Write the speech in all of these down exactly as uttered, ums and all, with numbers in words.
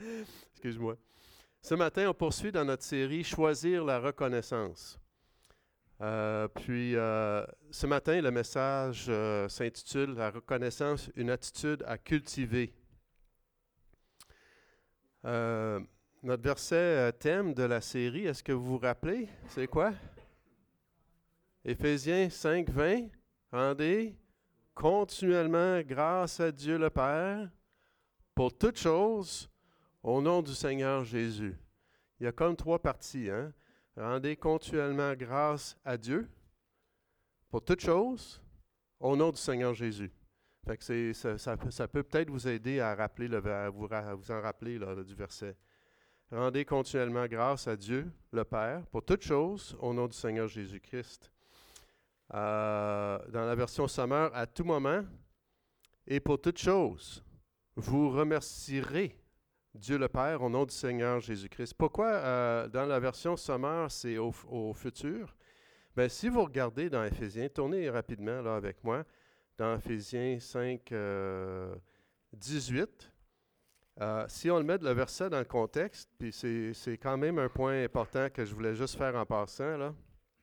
Excuse-moi. Ce matin, on poursuit dans notre série Choisir la reconnaissance. Euh, puis, euh, ce matin, le message euh, s'intitule La reconnaissance, une attitude à cultiver. Euh, notre verset euh, thème de la série, est-ce que vous vous rappelez? C'est quoi? Éphésiens cinq, vingt. Rendez continuellement grâce à Dieu le Père pour toutes choses au nom du Seigneur Jésus. Il y a comme trois parties. Hein? Rendez continuellement grâce à Dieu pour toutes choses au nom du Seigneur Jésus. Fait que c'est, ça, ça, ça peut peut-être vous aider à, rappeler le, à, vous, à vous en rappeler là, du verset. Rendez continuellement grâce à Dieu, le Père, pour toutes choses au nom du Seigneur Jésus-Christ. Euh, dans la version sommaire, à tout moment et pour toutes choses, vous remercierez Dieu le Père au nom du Seigneur Jésus-Christ. Pourquoi euh, dans la version sommaire, c'est au, au futur? Bien, si vous regardez dans Éphésiens, tournez rapidement là avec moi, dans Éphésiens cinq, euh, dix-huit, euh, si on le met le verset dans le contexte, puis c'est, c'est quand même un point important que je voulais juste faire en passant, là.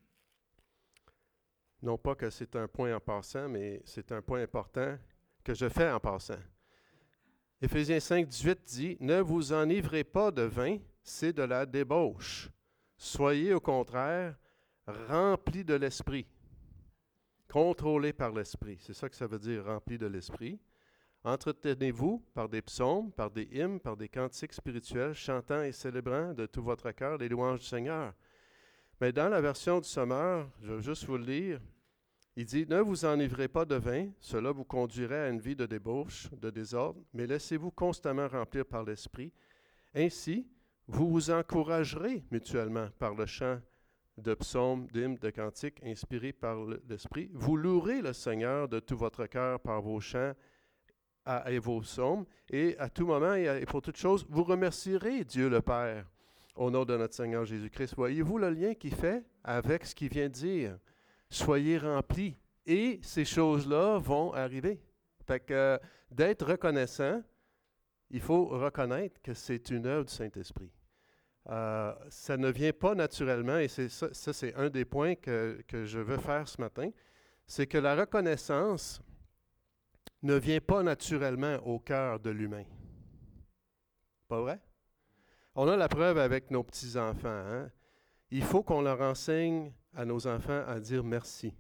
Non pas que c'est un point en passant, mais c'est un point important que je fais en passant. Éphésiens cinq, dix-huit dit « Ne vous enivrez pas de vin, c'est de la débauche. Soyez au contraire remplis de l'esprit, contrôlés par l'esprit. » C'est ça que ça veut dire, remplis de l'esprit. « Entretenez-vous par des psaumes, par des hymnes, par des cantiques spirituels, chantant et célébrant de tout votre cœur les louanges du Seigneur. » Mais dans la version du Sommeur, je vais juste vous le lire, il dit « Ne vous enivrez pas de vin, cela vous conduirait à une vie de débauche, de désordre, mais laissez-vous constamment remplir par l'Esprit. Ainsi, vous vous encouragerez mutuellement par le chant de psaumes, d'hymnes, de cantiques inspirés par l'Esprit. Vous louerez le Seigneur de tout votre cœur par vos chants à, et vos psaumes, et à tout moment et, à, et pour toutes choses, vous remercierez Dieu le Père au nom de notre Seigneur Jésus-Christ. » Voyez-vous le lien qu'il fait avec ce qu'il vient de dire? Soyez remplis. Et ces choses-là vont arriver. Fait que euh, d'être reconnaissant, il faut reconnaître que c'est une œuvre du Saint-Esprit. Euh, ça ne vient pas naturellement, et c'est ça, ça c'est un des points que, que je veux faire ce matin, c'est que la reconnaissance ne vient pas naturellement au cœur de l'humain. Pas vrai? On a la preuve avec nos petits-enfants. Hein? Il faut qu'on leur enseigne à nos enfants à dire merci.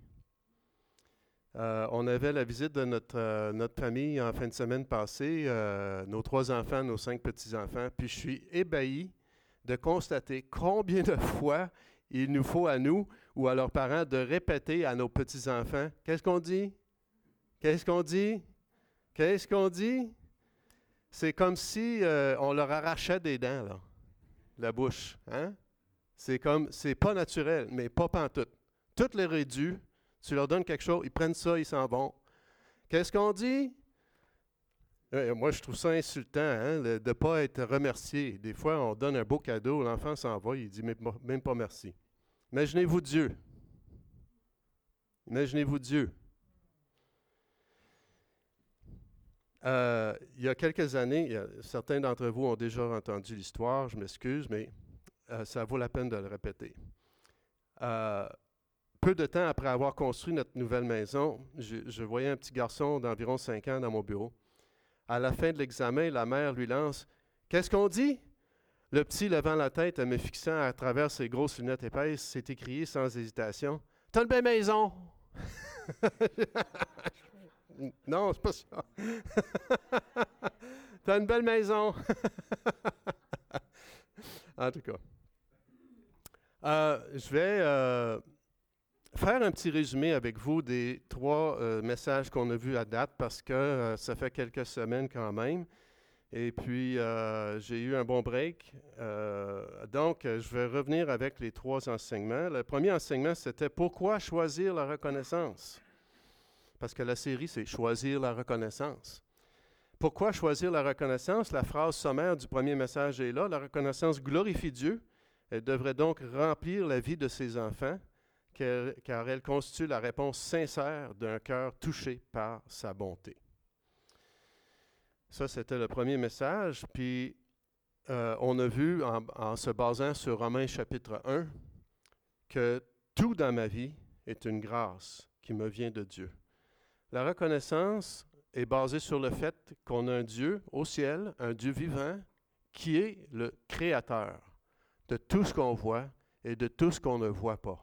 Euh, on avait la visite de notre, euh, notre famille en fin de semaine passée, euh, nos trois enfants, nos cinq petits-enfants, puis je suis ébahi de constater combien de fois il nous faut à nous ou à leurs parents de répéter à nos petits-enfants, qu'est-ce qu'on dit? Qu'est-ce qu'on dit? Qu'est-ce qu'on dit? C'est comme si euh, on leur arrachait des dents, là, la bouche. Hein? C'est comme, c'est pas naturel, mais pas pantoute. Toutes les réduits, tu leur donnes quelque chose, ils prennent ça, ils s'en vont. Qu'est-ce qu'on dit? Euh, moi, je trouve ça insultant, hein, de ne pas être remercié. Des fois, on donne un beau cadeau, l'enfant s'en va, il dit même, même pas merci. Imaginez-vous Dieu. Imaginez-vous Dieu. Euh, il y a quelques années, il y a, certains d'entre vous ont déjà entendu l'histoire, je m'excuse, mais euh, ça vaut la peine de le répéter. Euh, peu de temps après avoir construit notre nouvelle maison, je, je voyais un petit garçon d'environ cinq ans dans mon bureau. À la fin de l'examen, la mère lui lance « Qu'est-ce qu'on dit? » Le petit, levant la tête et me fixant à travers ses grosses lunettes épaisses, s'est écrié sans hésitation « T'as une belle maison! » Non, c'est pas ça. T'as une belle maison. En tout cas. Euh, je vais euh, faire un petit résumé avec vous des trois euh, messages qu'on a vus à date parce que euh, ça fait quelques semaines quand même. Et puis, euh, j'ai eu un bon break. Euh, donc, je vais revenir avec les trois enseignements. Le premier enseignement, c'était « Pourquoi choisir la reconnaissance? » Parce que la série, c'est « Choisir la reconnaissance ». Pourquoi choisir la reconnaissance? La phrase sommaire du premier message est là. La reconnaissance glorifie Dieu. Elle devrait donc remplir la vie de ses enfants, car elle constitue la réponse sincère d'un cœur touché par sa bonté. Ça, c'était le premier message. Puis, euh, on a vu, en, en se basant sur Romains chapitre un, que tout dans ma vie est une grâce qui me vient de Dieu. La reconnaissance est basée sur le fait qu'on a un Dieu au ciel, un Dieu vivant, qui est le créateur de tout ce qu'on voit et de tout ce qu'on ne voit pas.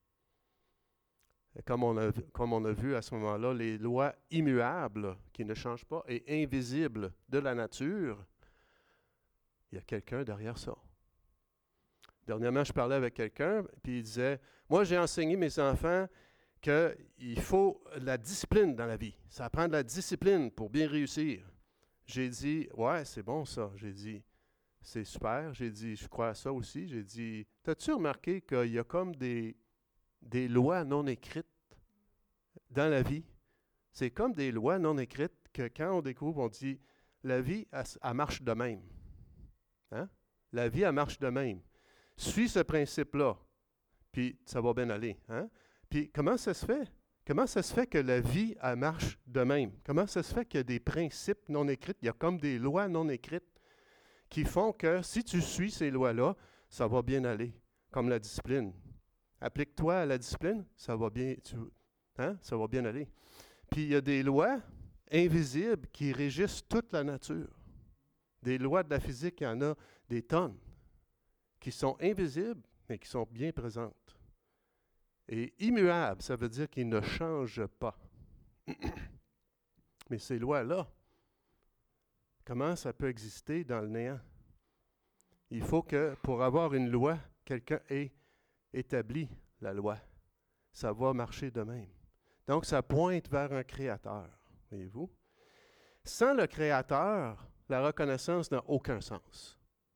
Et comme on a, comme on a vu à ce moment-là, les lois immuables qui ne changent pas et invisibles de la nature, il y a quelqu'un derrière ça. Dernièrement, je parlais avec quelqu'un, puis il disait, « Moi, j'ai enseigné mes enfants qu'il faut la discipline dans la vie. Ça prend de la discipline pour bien réussir. » J'ai dit, « Ouais, c'est bon ça. » J'ai dit, « C'est super. » J'ai dit, « Je crois à ça aussi. » J'ai dit, « T'as-tu remarqué qu'il y a comme des, des lois non écrites dans la vie? C'est comme des lois non écrites que quand on découvre, on dit, la vie, elle, elle marche de même. Hein? La vie, elle marche de même. Suis ce principe-là, puis ça va bien aller. Hein? Puis comment ça se fait? Comment ça se fait que la vie, elle marche de même? Comment ça se fait qu'il y a des principes non écrits? Il y a comme des lois non écrites qui font que si tu suis ces lois-là, ça va bien aller, comme la discipline. Applique-toi à la discipline, ça va bien, tu, hein? Ça va bien aller. Puis il y a des lois invisibles qui régissent toute la nature. Des lois de la physique, il y en a des tonnes qui sont invisibles, mais qui sont bien présentes. Et immuables, ça veut dire qu'ils ne changent pas. Mais ces lois-là, comment ça peut exister dans le néant? Il faut que, pour avoir une loi, quelqu'un ait établi la loi. Ça va marcher de même. Donc, ça pointe vers un créateur, voyez-vous. Sans le créateur, la reconnaissance n'a aucun sens.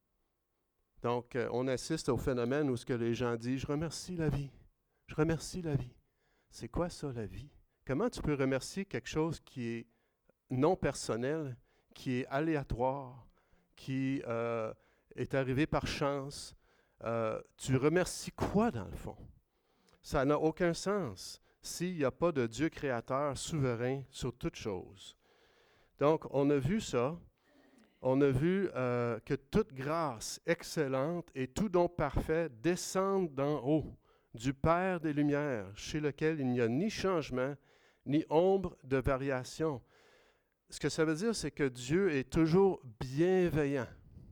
Donc, euh, on assiste au phénomène où ce que les gens disent, « Je remercie la vie. Je remercie la vie. » C'est quoi ça, la vie? Comment tu peux remercier quelque chose qui est non personnel, qui est aléatoire, qui euh, est arrivé par chance? Euh, tu remercies quoi, dans le fond? Ça n'a aucun sens s'il n'y a pas de Dieu créateur souverain sur toute chose. Donc, on a vu ça. On a vu euh, que toute grâce excellente et tout don parfait descendent d'en haut, du Père des Lumières, chez lequel il n'y a ni changement, ni ombre de variation. Ce que ça veut dire, c'est que Dieu est toujours bienveillant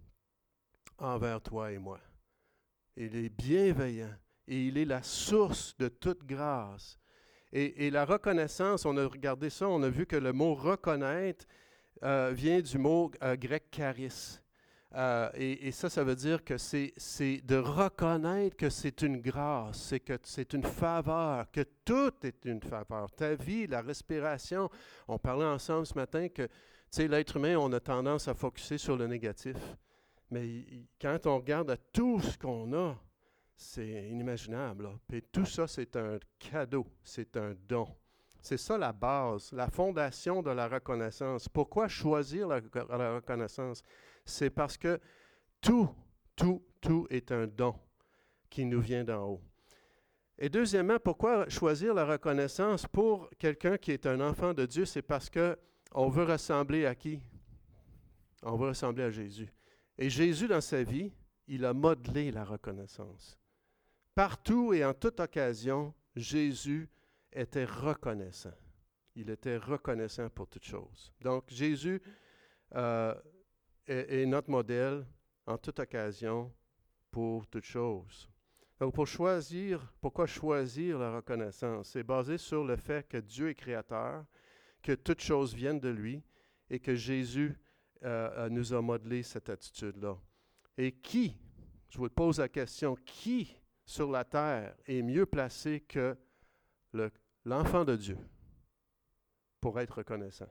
envers toi et moi. Il est bienveillant et il est la source de toute grâce. Et, et la reconnaissance, on a regardé ça, on a vu que le mot « reconnaître » Euh, vient du mot euh, grec charis. Euh, et, et ça, ça veut dire que c'est, c'est de reconnaître que c'est une grâce, c'est que c'est une faveur, que tout est une faveur. Ta vie, la respiration. On parlait ensemble ce matin que, tu sais, l'être humain, on a tendance à focusser sur le négatif. Mais il, quand on regarde à tout ce qu'on a, c'est inimaginable. Là. Puis tout ça, c'est un cadeau, c'est un don. C'est ça la base, la fondation de la reconnaissance. Pourquoi choisir la, la reconnaissance? C'est parce que tout, tout, tout est un don qui nous vient d'en haut. Et deuxièmement, pourquoi choisir la reconnaissance pour quelqu'un qui est un enfant de Dieu? C'est parce qu'on veut ressembler à qui? On veut ressembler à Jésus. Et Jésus, dans sa vie, il a modelé la reconnaissance. Partout et en toute occasion, Jésus était reconnaissant. Il était reconnaissant pour toutes choses. Donc, Jésus euh, est, est notre modèle en toute occasion pour toutes choses. Donc, pour choisir, pourquoi choisir la reconnaissance? C'est basé sur le fait que Dieu est créateur, que toutes choses viennent de lui et que Jésus euh, nous a modelé cette attitude-là. Et qui, je vous pose la question, qui sur la terre est mieux placé que le L'enfant de Dieu, pour être reconnaissant.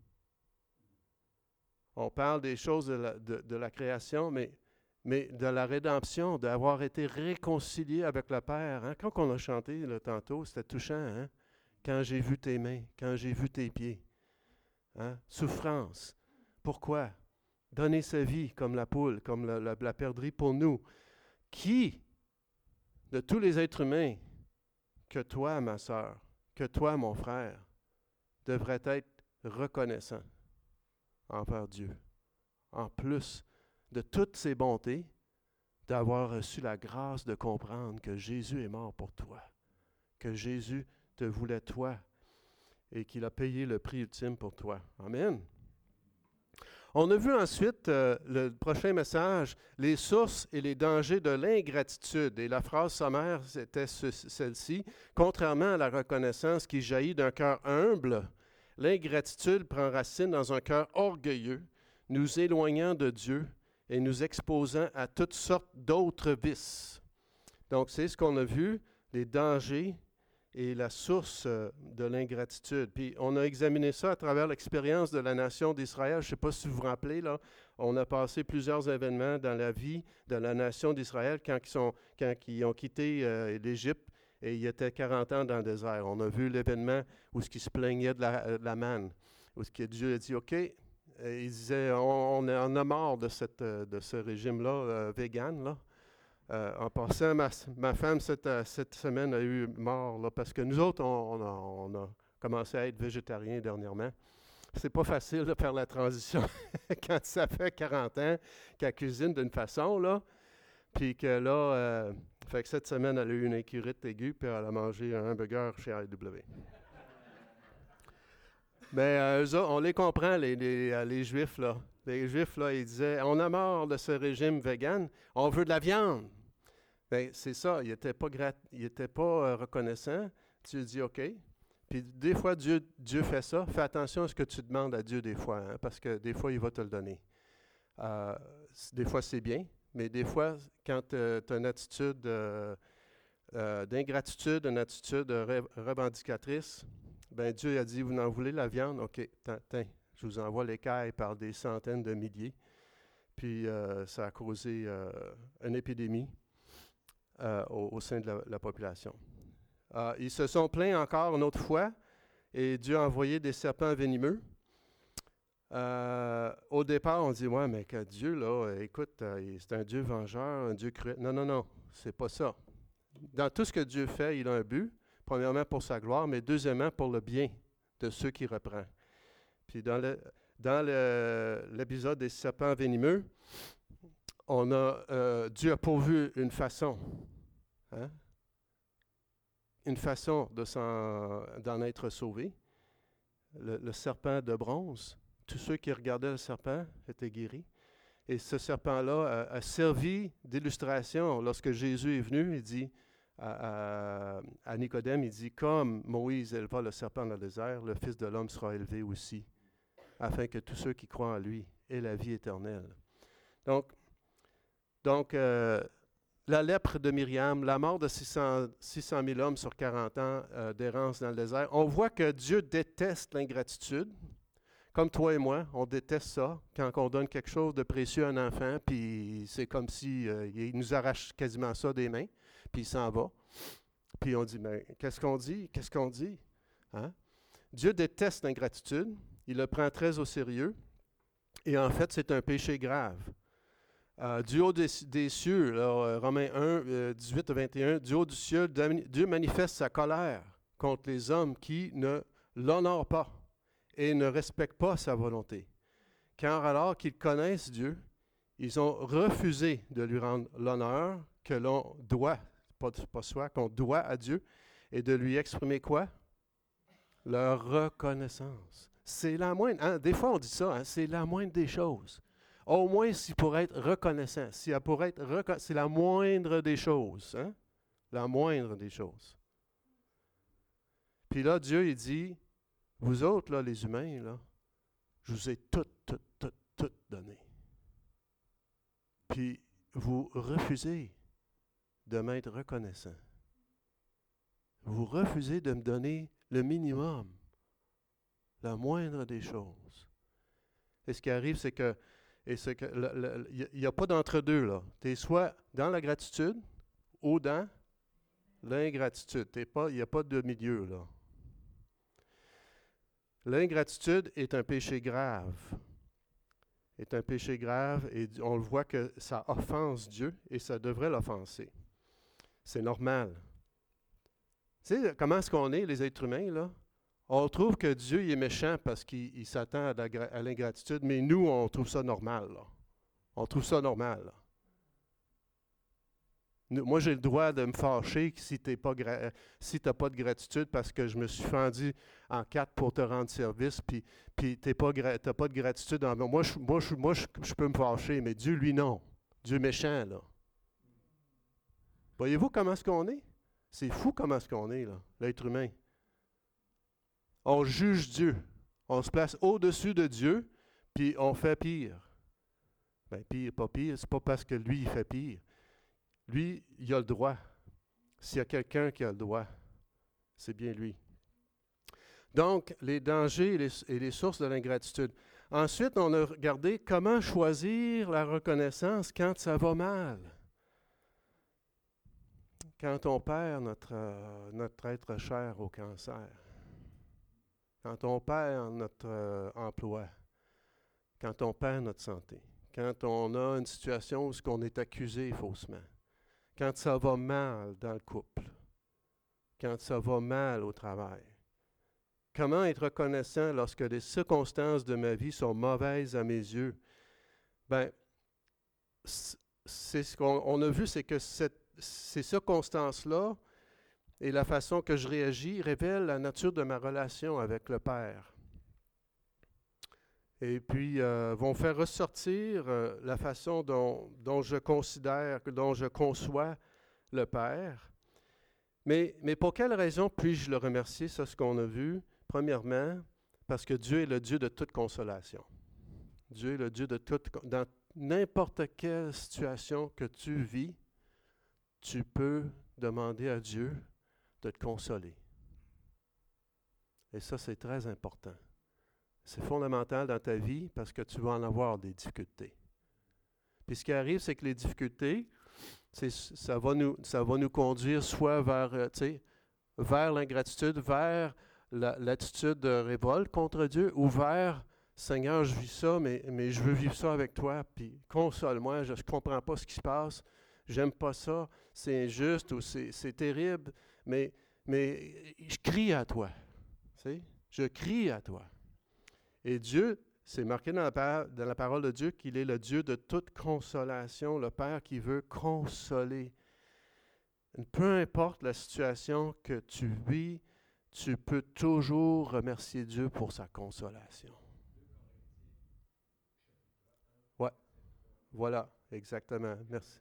On parle des choses de la, de, de la création, mais, mais de la rédemption, d'avoir été réconcilié avec le Père. Hein? Quand on a chanté là, tantôt, c'était touchant. Hein? Quand j'ai vu tes mains, quand j'ai vu tes pieds. Hein? Souffrance. Pourquoi? Donner sa vie comme la poule, comme la, la, la perdrix pour nous. Qui, de tous les êtres humains, que toi, ma sœur, que toi, mon frère, devrais être reconnaissant envers Dieu, en plus de toutes ses bontés, d'avoir reçu la grâce de comprendre que Jésus est mort pour toi, que Jésus te voulait toi et qu'il a payé le prix ultime pour toi. Amen. On a vu ensuite euh, le prochain message, les sources et les dangers de l'ingratitude. Et la phrase sommaire, c'était ce, celle-ci. Contrairement à la reconnaissance qui jaillit d'un cœur humble, l'ingratitude prend racine dans un cœur orgueilleux, nous éloignant de Dieu et nous exposant à toutes sortes d'autres vices. Donc, c'est ce qu'on a vu, les dangers et la source de l'ingratitude. Puis on a examiné ça à travers l'expérience de la nation d'Israël. Je ne sais pas si vous vous rappelez, là, on a passé plusieurs événements dans la vie de la nation d'Israël quand ils, sont, quand ils ont quitté euh, l'Égypte et ils étaient quarante ans dans le désert. On a vu l'événement où ils se plaignaient de la, de la manne, où Dieu a dit, OK, et il disait, on, on, a, on a marre de, cette, de ce régime-là, euh, vegan, là. Euh, en passant, ma, ma femme, cette, cette semaine, a eu mort, là, parce que nous autres, on, on, a, on a commencé à être végétariens dernièrement. C'est pas facile de faire la transition quand ça fait quarante ans qu'elle cuisine d'une façon, là, puis que là, euh, fait que cette semaine, elle a eu une incurite aiguë, puis elle a mangé un hamburger chez A E W. Mais euh, eux autres, on les comprend, les, les, les Juifs, là. Les Juifs, là, ils disaient, on a marre de ce régime vegan, on veut de la viande. Bien, c'est ça, ils n'étaient pas, grat- ils étaient pas euh, reconnaissants. Tu dis, OK. Puis des fois, Dieu, Dieu fait ça. Fais attention à ce que tu demandes à Dieu des fois, hein, parce que des fois, il va te le donner. Euh, des fois, c'est bien, mais des fois, quand euh, tu as une attitude euh, euh, d'ingratitude, une attitude re- revendicatrice, bien, Dieu a dit, vous n'en voulez la viande? OK, tiens. Je vous envoie l'écaille par des centaines de milliers. Puis euh, ça a causé euh, une épidémie euh, au, au sein de la, la population. Euh, ils se sont plaints encore une autre fois et Dieu a envoyé des serpents venimeux. Euh, au départ, on dit, ouais, mais que Dieu, là, écoute, euh, c'est un Dieu vengeur, un Dieu cruel. Non, non, non, c'est pas ça. Dans tout ce que Dieu fait, il a un but. Premièrement, pour sa gloire, mais deuxièmement, pour le bien de ceux qu'il reprend. Puis dans, le, dans le, l'épisode des serpents venimeux, on a, euh, Dieu a pourvu une façon, hein? une façon de s'en, d'en être sauvé. Le, le serpent de bronze, tous ceux qui regardaient le serpent étaient guéris. Et ce serpent-là a, a servi d'illustration. Lorsque Jésus est venu, il dit à, à, à Nicodème, il dit, comme Moïse éleva le serpent dans le désert, le Fils de l'homme sera élevé aussi, afin que tous ceux qui croient en lui aient la vie éternelle. Donc, donc euh, la lèpre de Myriam, la mort de six cent mille hommes sur quarante ans euh, d'errance dans le désert, on voit que Dieu déteste l'ingratitude. Comme toi et moi, on déteste ça, quand on donne quelque chose de précieux à un enfant, puis c'est comme si euh, il nous arrache quasiment ça des mains, puis il s'en va. Puis on dit, mais qu'est-ce qu'on dit? Qu'est-ce qu'on dit? Hein? Dieu déteste l'ingratitude. Il le prend très au sérieux. Et en fait, c'est un péché grave. Euh, du haut des, des cieux, là, Romains un, euh, dix-huit à vingt et un, du haut du ciel, Dieu manifeste sa colère contre les hommes qui ne l'honorent pas et ne respectent pas sa volonté. Car alors qu'ils connaissent Dieu, ils ont refusé de lui rendre l'honneur que l'on doit, pas, pas soi, qu'on doit à Dieu, et de lui exprimer quoi? Leur reconnaissance. C'est la moindre, hein, des fois on dit ça, hein, c'est la moindre des choses. Au moins, s'il pourrait être reconnaissant, s'il pourrait être reconna- c'est la moindre des choses. Hein? La moindre des choses. Puis là, Dieu, il dit, vous autres, là, les humains, là, je vous ai tout, tout, tout, tout donné. Puis vous refusez de m'être reconnaissant. Vous refusez de me donner le minimum, la moindre des choses. Et ce qui arrive, c'est que Et c'est que il n'y a pas d'entre-deux, là. Tu es soit dans la gratitude ou dans l'ingratitude. Il n'y a pas de milieu, là. L'ingratitude est un péché grave. Est un péché grave et on le voit que ça offense Dieu et ça devrait l'offenser. C'est normal. Tu sais, comment est-ce qu'on est, les êtres humains, là? On trouve que Dieu il est méchant parce qu'il il s'attend à, la, à l'ingratitude, mais nous, on trouve ça normal, là. On trouve ça normal. Là. Nous, moi, j'ai le droit de me fâcher si tu n'as pas, gra- si t'as pas de gratitude parce que je me suis fendu en quatre pour te rendre service, puis, puis tu n'as pas, gra- t'as pas de gratitude envers moi. Je, moi, je, moi je, je peux me fâcher, mais Dieu, lui, non. Dieu méchant, là. Voyez-vous comment est-ce qu'on est? C'est fou comment est-ce qu'on est, là, l'être humain. On juge Dieu. On se place au-dessus de Dieu, puis on fait pire. Bien, pire, pas pire, c'est pas parce que lui, il fait pire. Lui, il a le droit. S'il y a quelqu'un qui a le droit, c'est bien lui. Donc, les dangers et les, et les sources de l'ingratitude. Ensuite, on a regardé comment choisir la reconnaissance quand ça va mal. Quand on perd notre, euh, notre être cher au cancer. Quand on perd notre euh, emploi. Quand on perd notre santé. Quand on a une situation où on est accusé faussement. Quand ça va mal dans le couple. Quand ça va mal au travail. Comment être reconnaissant lorsque les circonstances de ma vie sont mauvaises à mes yeux? Bien, c'est ce qu'on on a vu, c'est que cette, ces circonstances-là et la façon que je réagis révèlent la nature de ma relation avec le Père. Et puis, euh, vont faire ressortir euh, la façon dont, dont je considère, dont je conçois le Père. Mais, mais pour quelle raison puis-je le remercier? C'est ce qu'on a vu. Premièrement, parce que Dieu est le Dieu de toute consolation. Dieu est le Dieu de toute... Dans n'importe quelle situation que tu vis, tu peux demander à Dieu de te consoler. Et ça, c'est très important. C'est fondamental dans ta vie parce que tu vas en avoir des difficultés. Puis ce qui arrive, c'est que les difficultés, c'est, ça, va nous, ça va nous conduire soit vers, euh, tu sais, vers l'ingratitude, vers la, l'attitude de révolte contre Dieu, ou vers « Seigneur, je vis ça, mais, mais je veux vivre ça avec toi, puis console-moi, je ne comprends pas ce qui se passe, j'aime pas ça, c'est injuste ou c'est, c'est terrible, mais, mais je crie à toi. » Tu sais, je crie à toi. Et Dieu, c'est marqué dans la, par- dans la parole de Dieu qu'il est le Dieu de toute consolation, le Père qui veut consoler. Peu importe la situation que tu vis, tu peux toujours remercier Dieu pour sa consolation. Ouais, voilà, exactement. Merci.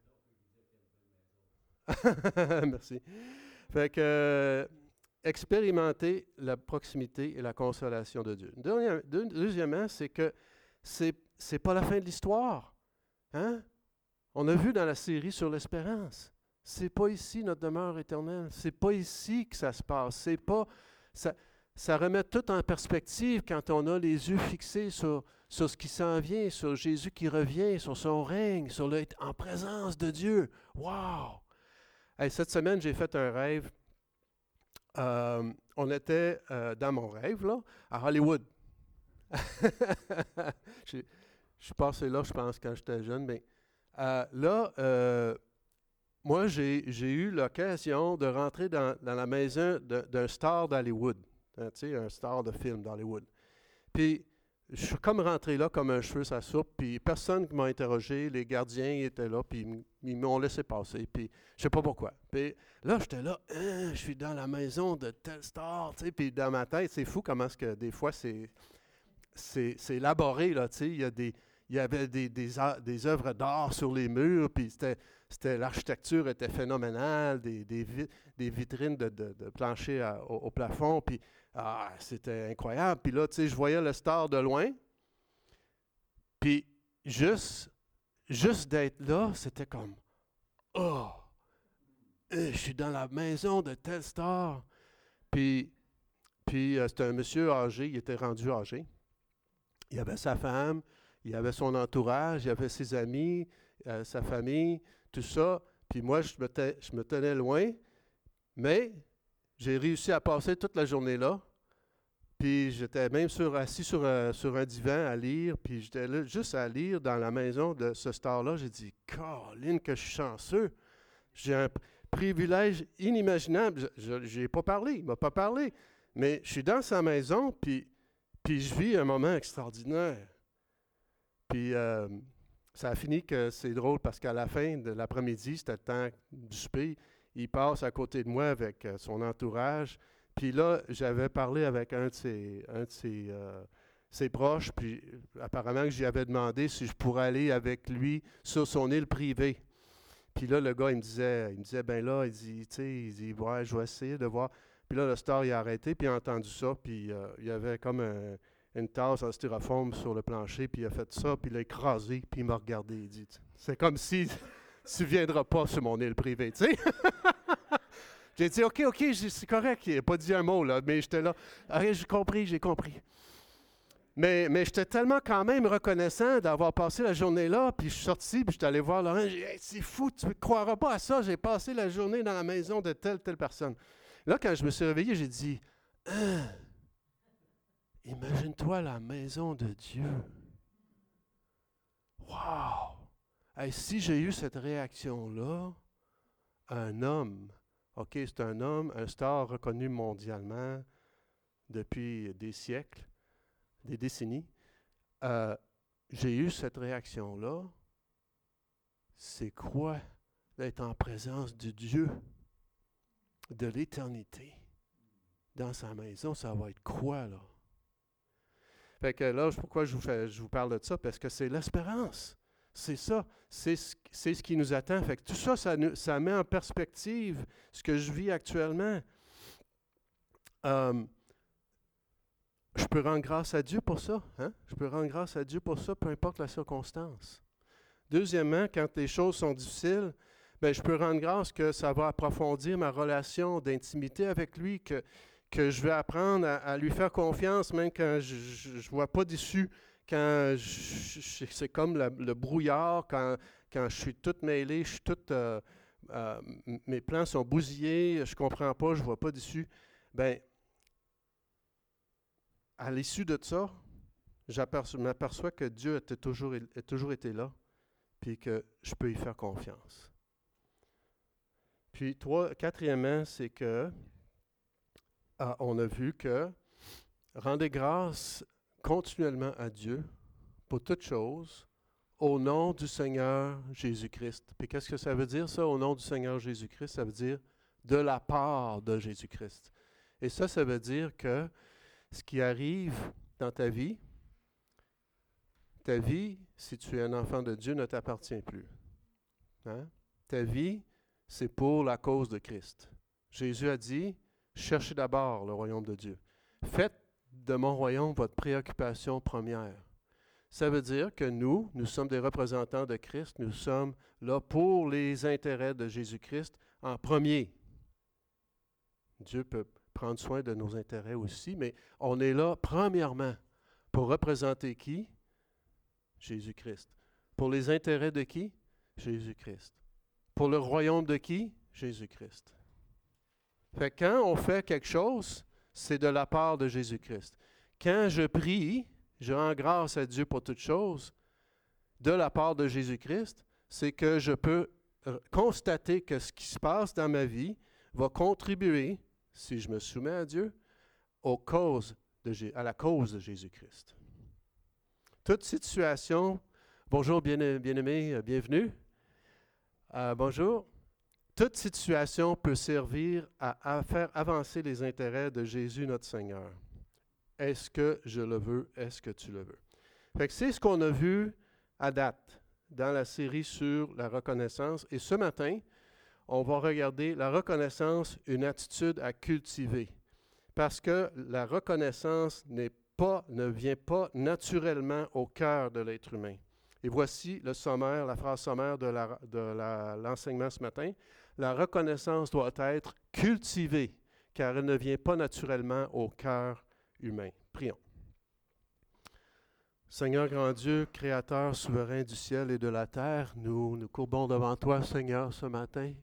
Merci. Fait que... euh, expérimenter la proximité et la consolation de Dieu. Deuxièmement, deuxièmement c'est que c'est c'est pas la fin de l'histoire. Hein? On a vu dans la série sur l'espérance. C'est pas ici notre demeure éternelle. C'est pas ici que ça se passe. C'est pas ça, ça remet tout en perspective quand on a les yeux fixés sur, sur ce qui s'en vient, sur Jésus qui revient, sur son règne, sur l'être en présence de Dieu. Wow! Hey, cette semaine, j'ai fait un rêve. Euh, on était euh, dans mon rêve, là, à Hollywood. je, je suis passé là, je pense, quand j'étais jeune. Mais euh, là, euh, moi, j'ai, j'ai eu l'occasion de rentrer dans, dans la maison de, d'un star d'Hollywood. Hein, tu sais, un star de film d'Hollywood. Puis, je suis comme rentré là comme un cheveu sur la soupe, puis personne ne m'a interrogé, les gardiens étaient là, puis ils, ils m'ont laissé passer, puis je sais pas pourquoi. Puis là, j'étais là, hein, je suis dans la maison de telle star, tu sais, puis dans ma tête, c'est fou comment est-ce que des fois, c'est, c'est, c'est élaboré, là, tu sais, il y a des, il y avait des, des, des œuvres d'art sur les murs, puis c'était, c'était, l'architecture était phénoménale, des, des, vi, des vitrines de, de, de plancher à, au, au plafond, puis ah, c'était incroyable. Puis là, tu sais, je voyais le star de loin. Puis juste, juste d'être là, c'était comme, oh, je suis dans la maison de tel star. Puis, puis euh, c'était un monsieur âgé, il était rendu âgé. Il avait sa femme, il avait son entourage, il avait ses amis, euh, sa famille, tout ça. Puis moi, je me, te, je me tenais loin, mais j'ai réussi à passer toute la journée là. Puis j'étais même sur, assis sur un, sur un divan à lire, puis j'étais là juste à lire dans la maison de ce star-là. J'ai dit, Caroline, que je suis chanceux. J'ai un privilège inimaginable. Je n'ai pas parlé, il ne m'a pas parlé. Mais je suis dans sa maison, puis, puis je vis un moment extraordinaire. Puis euh, ça a fini que c'est drôle parce qu'à la fin de l'après-midi, c'était le temps du souper, il passe à côté de moi avec euh, son entourage. Puis là, j'avais parlé avec un de ses, un de ses, euh, ses proches, puis apparemment que j'y avais demandé si je pourrais aller avec lui sur son île privée. Puis là, le gars, il me disait, il me disait, ben là, il dit, tu sais, il dit, ouais, je vais essayer de voir. Puis là, le star, il a arrêté, puis il a entendu ça, puis euh, il y avait comme un, une tasse en styrofoam sur le plancher, puis il a fait ça, puis il l'a écrasé, puis il m'a regardé, il dit, c'est comme si tu ne viendras pas sur mon île privée, tu sais. J'ai dit, OK, OK, c'est correct, il n'a pas dit un mot, là, mais j'étais là, ah, j'ai compris, j'ai compris. Mais, mais j'étais tellement quand même reconnaissant d'avoir passé la journée là, puis je suis sorti, puis je suis allé voir Laurent, j'ai dit, hey, c'est fou, tu ne croiras pas à ça, j'ai passé la journée dans la maison de telle, telle personne. Là, quand je me suis réveillé, j'ai dit, hein, imagine-toi la maison de Dieu. Wow! Hey, si j'ai eu cette réaction-là, un homme, OK, c'est un homme, un star reconnu mondialement depuis des siècles, des décennies, euh, j'ai eu cette réaction-là. C'est quoi d'être en présence de Dieu, de l'éternité, dans sa maison? Ça va être quoi, là? Fait que là, pourquoi je vous, fais, je vous parle de ça? Parce que c'est l'espérance. C'est ça. C'est ce, c'est ce qui nous attend. Fait que tout ça, ça, ça met en perspective ce que je vis actuellement. Euh, je peux rendre grâce à Dieu pour ça. Hein? Je peux rendre grâce à Dieu pour ça, peu importe la circonstance. Deuxièmement, quand les choses sont difficiles, bien, je peux rendre grâce que ça va approfondir ma relation d'intimité avec lui, que, que je vais apprendre à, à lui faire confiance, même quand je ne vois pas d'issue, quand je, je, c'est comme la, le brouillard, quand, quand je suis toute mêlée, je suis toute, euh, euh, mes plans sont bousillés, je ne comprends pas, je ne vois pas d'issue. Bien, à l'issue de ça, je m'aperçois que Dieu a toujours, a toujours été là, puis que je peux y faire confiance. Puis, trois, quatrièmement, c'est que ah, on a vu que rendez grâce continuellement à Dieu pour toutes choses au nom du Seigneur Jésus-Christ. Puis qu'est-ce que ça veut dire, ça, au nom du Seigneur Jésus-Christ? Ça veut dire de la part de Jésus-Christ. Et ça, ça veut dire que ce qui arrive dans ta vie, ta vie, si tu es un enfant de Dieu, ne t'appartient plus. Hein? Ta vie, c'est pour la cause de Christ. Jésus a dit, cherchez d'abord le royaume de Dieu. Faites de mon royaume votre préoccupation première. Ça veut dire que nous, nous sommes des représentants de Christ, nous sommes là pour les intérêts de Jésus-Christ en premier. Dieu peut prendre soin de nos intérêts aussi, mais on est là premièrement pour représenter qui? Jésus-Christ. Pour les intérêts de qui? Jésus-Christ. Pour le royaume de qui? Jésus-Christ. Fait que quand on fait quelque chose, c'est de la part de Jésus-Christ. Quand je prie, je rends grâce à Dieu pour toutes choses, de la part de Jésus-Christ, c'est que je peux constater que ce qui se passe dans ma vie va contribuer, si je me soumets à Dieu, aux causes de, à la cause de Jésus-Christ. Toute situation, bonjour bien-aimés, bienvenue. Euh, bonjour. Toute situation peut servir à, à faire avancer les intérêts de Jésus notre Seigneur. Est-ce que je le veux? Est-ce que tu le veux? Fait que c'est ce qu'on a vu à date dans la série sur la reconnaissance. Et ce matin, on va regarder la reconnaissance, une attitude à cultiver. Parce que la reconnaissance n'est pas, ne vient pas naturellement au cœur de l'être humain. Et voici le sommaire, la phrase sommaire de, la, de la, l'enseignement ce matin. La reconnaissance doit être cultivée, car elle ne vient pas naturellement au cœur humain. Prions. Seigneur grand Dieu, Créateur souverain du ciel et de la terre, nous nous courbons devant toi, Seigneur, ce matin,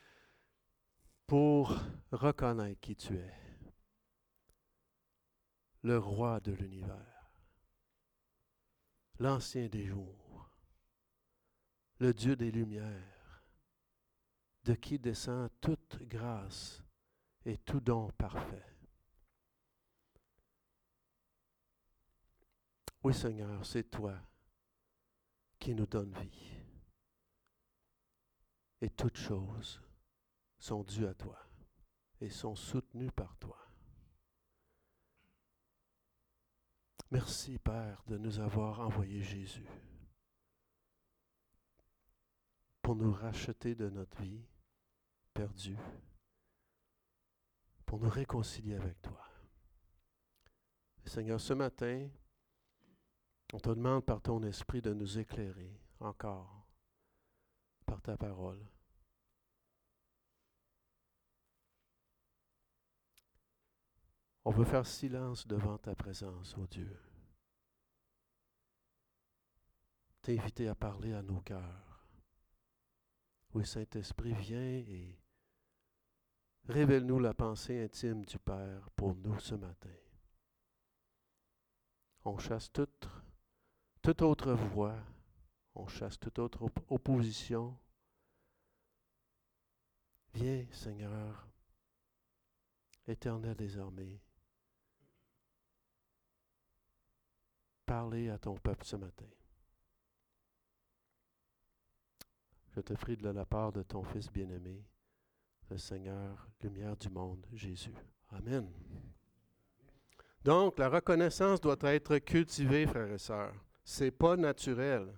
pour reconnaître qui tu es, le roi de l'univers, l'ancien des jours, le Dieu des lumières, de qui descend toute grâce et tout don parfait. Oui, Seigneur, c'est toi qui nous donne vie. Et toutes choses sont dues à toi et sont soutenues par toi. Merci, Père, de nous avoir envoyé Jésus pour nous racheter de notre vie perdue, pour nous réconcilier avec toi. Et Seigneur, ce matin, on te demande par ton esprit de nous éclairer encore par ta parole. On veut faire silence devant ta présence, ô Dieu. T'inviter à parler à nos cœurs. Oui, Saint-Esprit, viens et révèle-nous la pensée intime du Père pour nous ce matin. On chasse toute, toute autre voix, on chasse toute autre op- opposition. Viens, Seigneur, Éternel désormais, parler à ton peuple ce matin. Je te prie de la part de ton Fils bien-aimé, le Seigneur, lumière du monde, Jésus. Amen. Donc, la reconnaissance doit être cultivée, frères et sœurs. Ce n'est pas naturel.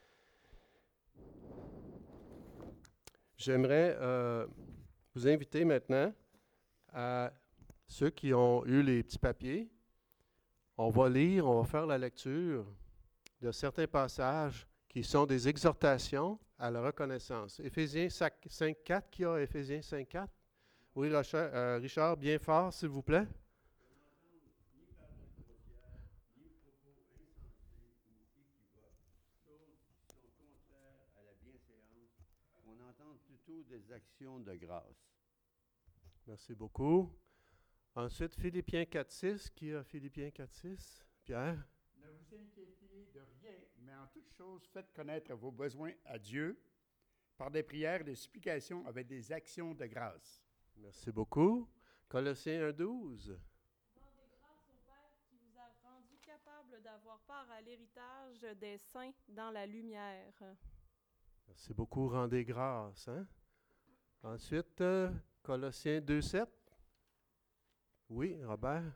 J'aimerais euh, vous inviter maintenant à ceux qui ont eu les petits papiers. On va lire, on va faire la lecture de certains passages qui sont des exhortations à la reconnaissance. Éphésiens cinq quatre, qui a Éphésiens cinq quatre? Oui, Richard, euh, Richard, bien fort, s'il vous plaît. On entend plutôt des actions de grâce. Merci beaucoup. Ensuite, Philippiens quatre six. Qui a Philippiens quatre six? Pierre? Ne vous inquiétez de rien, mais en toute chose, faites connaître vos besoins à Dieu par des prières et des supplications avec des actions de grâce. Merci beaucoup. Colossiens un douze. Rendez grâce au Père qui vous a rendu capable d'avoir part à l'héritage des saints dans la lumière. Merci beaucoup. Rendez grâce. Hein? Ensuite, euh, Colossiens deux sept. Oui, Robert?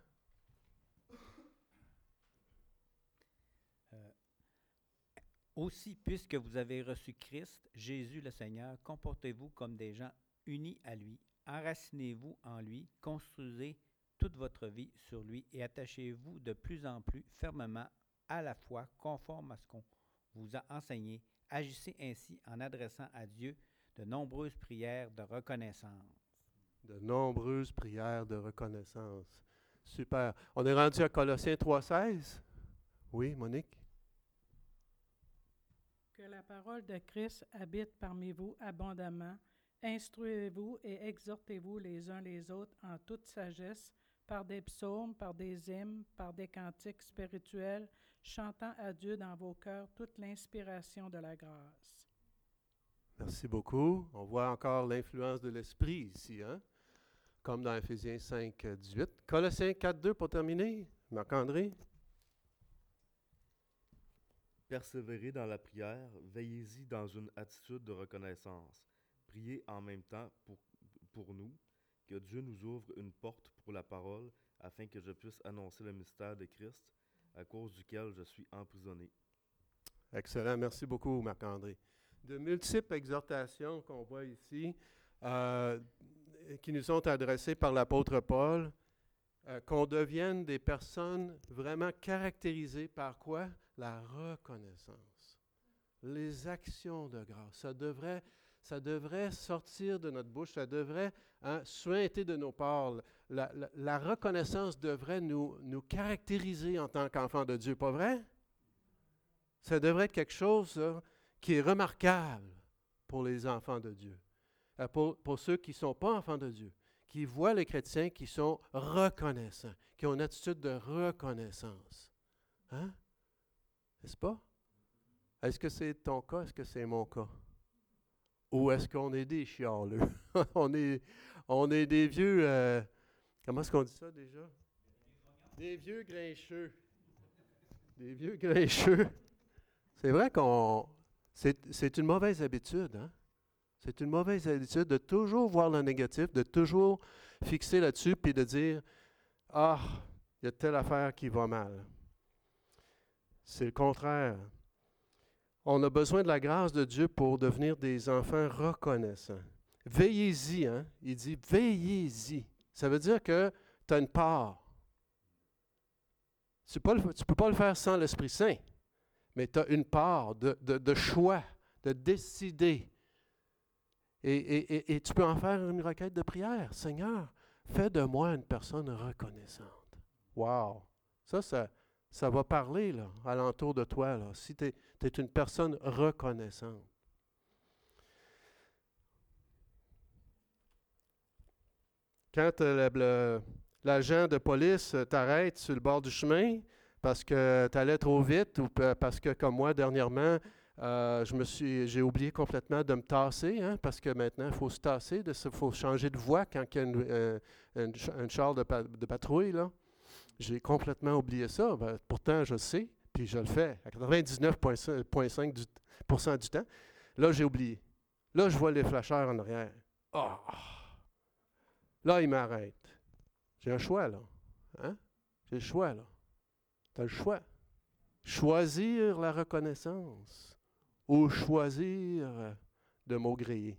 Euh, Aussi, puisque vous avez reçu Christ, Jésus le Seigneur, comportez-vous comme des gens unis à lui. Enracinez-vous en lui, construisez toute votre vie sur lui et attachez-vous de plus en plus fermement à la foi conforme à ce qu'on vous a enseigné. Agissez ainsi en adressant à Dieu de nombreuses prières de reconnaissance. De nombreuses prières de reconnaissance. Super. On est rendu à Colossiens trois seize. Oui, Monique? Que la parole de Christ habite parmi vous abondamment. Instruez-vous et exhortez-vous les uns les autres en toute sagesse, par des psaumes, par des hymnes, par des cantiques spirituels, chantant à Dieu dans vos cœurs toute l'inspiration de la grâce. Merci beaucoup. On voit encore l'influence de l'Esprit ici, hein? Comme dans Éphésiens cinq dix-huit. Colossiens quatre deux pour terminer. Marc-André? Persévérez dans la prière, veillez-y dans une attitude de reconnaissance. Priez en même temps pour, pour nous, que Dieu nous ouvre une porte pour la parole, afin que je puisse annoncer le mystère de Christ, à cause duquel je suis emprisonné. Excellent. Merci beaucoup, Marc-André. De multiples exhortations qu'on voit ici, euh, qui nous sont adressées par l'apôtre Paul, euh, qu'on devienne des personnes vraiment caractérisées par quoi? La reconnaissance. Les actions de grâce. Ça devrait, ça devrait sortir de notre bouche, ça devrait hein, suinter de nos pores. La, la, la reconnaissance devrait nous, nous caractériser en tant qu'enfants de Dieu, pas vrai? Ça devrait être quelque chose là, qui est remarquable pour les enfants de Dieu. Euh, pour, pour ceux qui ne sont pas enfants de Dieu, qui voient les chrétiens qui sont reconnaissants, qui ont une attitude de reconnaissance. Hein? N'est-ce pas? Est-ce que c'est ton cas? Est-ce que c'est mon cas? Ou est-ce qu'on est des chialeux? on, est, on est des vieux... Euh, comment est-ce qu'on dit ça déjà? Des vieux grincheux. Des vieux grincheux. C'est vrai qu'on C'est, c'est une mauvaise habitude, hein? C'est une mauvaise habitude de toujours voir le négatif, de toujours fixer là-dessus, puis de dire « Ah, il y a telle affaire qui va mal. » C'est le contraire. On a besoin de la grâce de Dieu pour devenir des enfants reconnaissants. Veillez-y, hein? Il dit « Veillez-y ». Ça veut dire que tu as une part. Tu ne peux pas le faire sans l'Esprit Saint, mais tu as une part de, de, de choix, de décider. Et, et, et, et tu peux en faire une requête de prière. Seigneur, fais de moi une personne reconnaissante. Wow! Ça, ça, ça va parler là, alentour de toi, là, si tu es, tu es une personne reconnaissante. Quand le, le, l'agent de police t'arrête sur le bord du chemin parce que tu allais trop vite ou parce que, comme moi, dernièrement, Euh, je me suis, j'ai oublié complètement de me tasser, hein, parce que maintenant, il faut se tasser, il faut changer de voie quand il y a une, euh, une, une char de, pa- de patrouille. Là. J'ai complètement oublié ça. Ben, pourtant, je le sais, puis je le fais à quatre-vingt-dix-neuf virgule cinq pour cent du, du temps. Là, j'ai oublié. Là, je vois les flasheurs en arrière. Oh! Là, il m'arrête. J'ai un choix, là. Hein? J'ai le choix, là. Tu as le choix. Choisir la reconnaissance ou choisir de maugréer.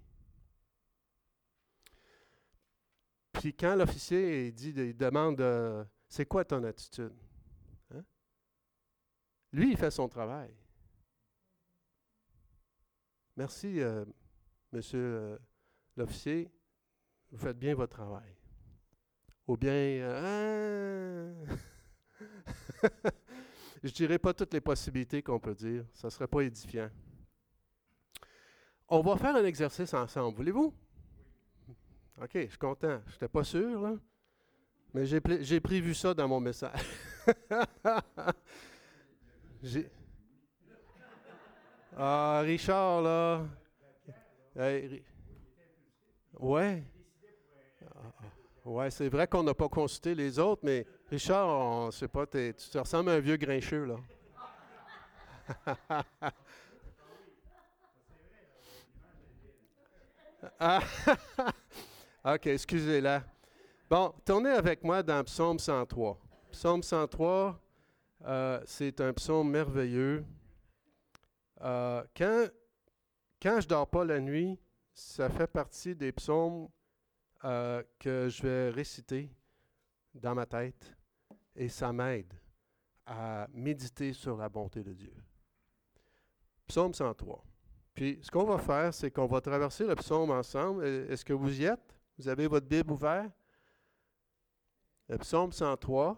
Puis quand l'officier il dit, il demande euh, c'est quoi ton attitude? Hein? Lui, il fait son travail. Merci, euh, monsieur euh, l'officier, vous faites bien votre travail. Ou bien, euh, je ne dirais pas toutes les possibilités qu'on peut dire, ça ne serait pas édifiant. On va faire un exercice ensemble, voulez-vous? OK, je suis content. Je n'étais pas sûr, là. Mais j'ai, pl- j'ai prévu ça dans mon message. j'ai... Ah, Richard, là. Hey, Ri- ouais. Ouais, c'est vrai qu'on n'a pas consulté les autres, mais Richard, on ne sait pas, tu te ressembles à un vieux grincheux, là. Ah, OK, excusez-la. Bon, tournez avec moi dans Psaume cent trois. Psaume cent trois, euh, c'est un psaume merveilleux. Euh, quand, quand je ne dors pas la nuit, ça fait partie des psaumes euh, que je vais réciter dans ma tête et ça m'aide à méditer sur la bonté de Dieu. Psaume cent trois. Puis, ce qu'on va faire, c'est qu'on va traverser le psaume ensemble. Est-ce que vous y êtes? Vous avez votre Bible ouverte? Le psaume cent trois.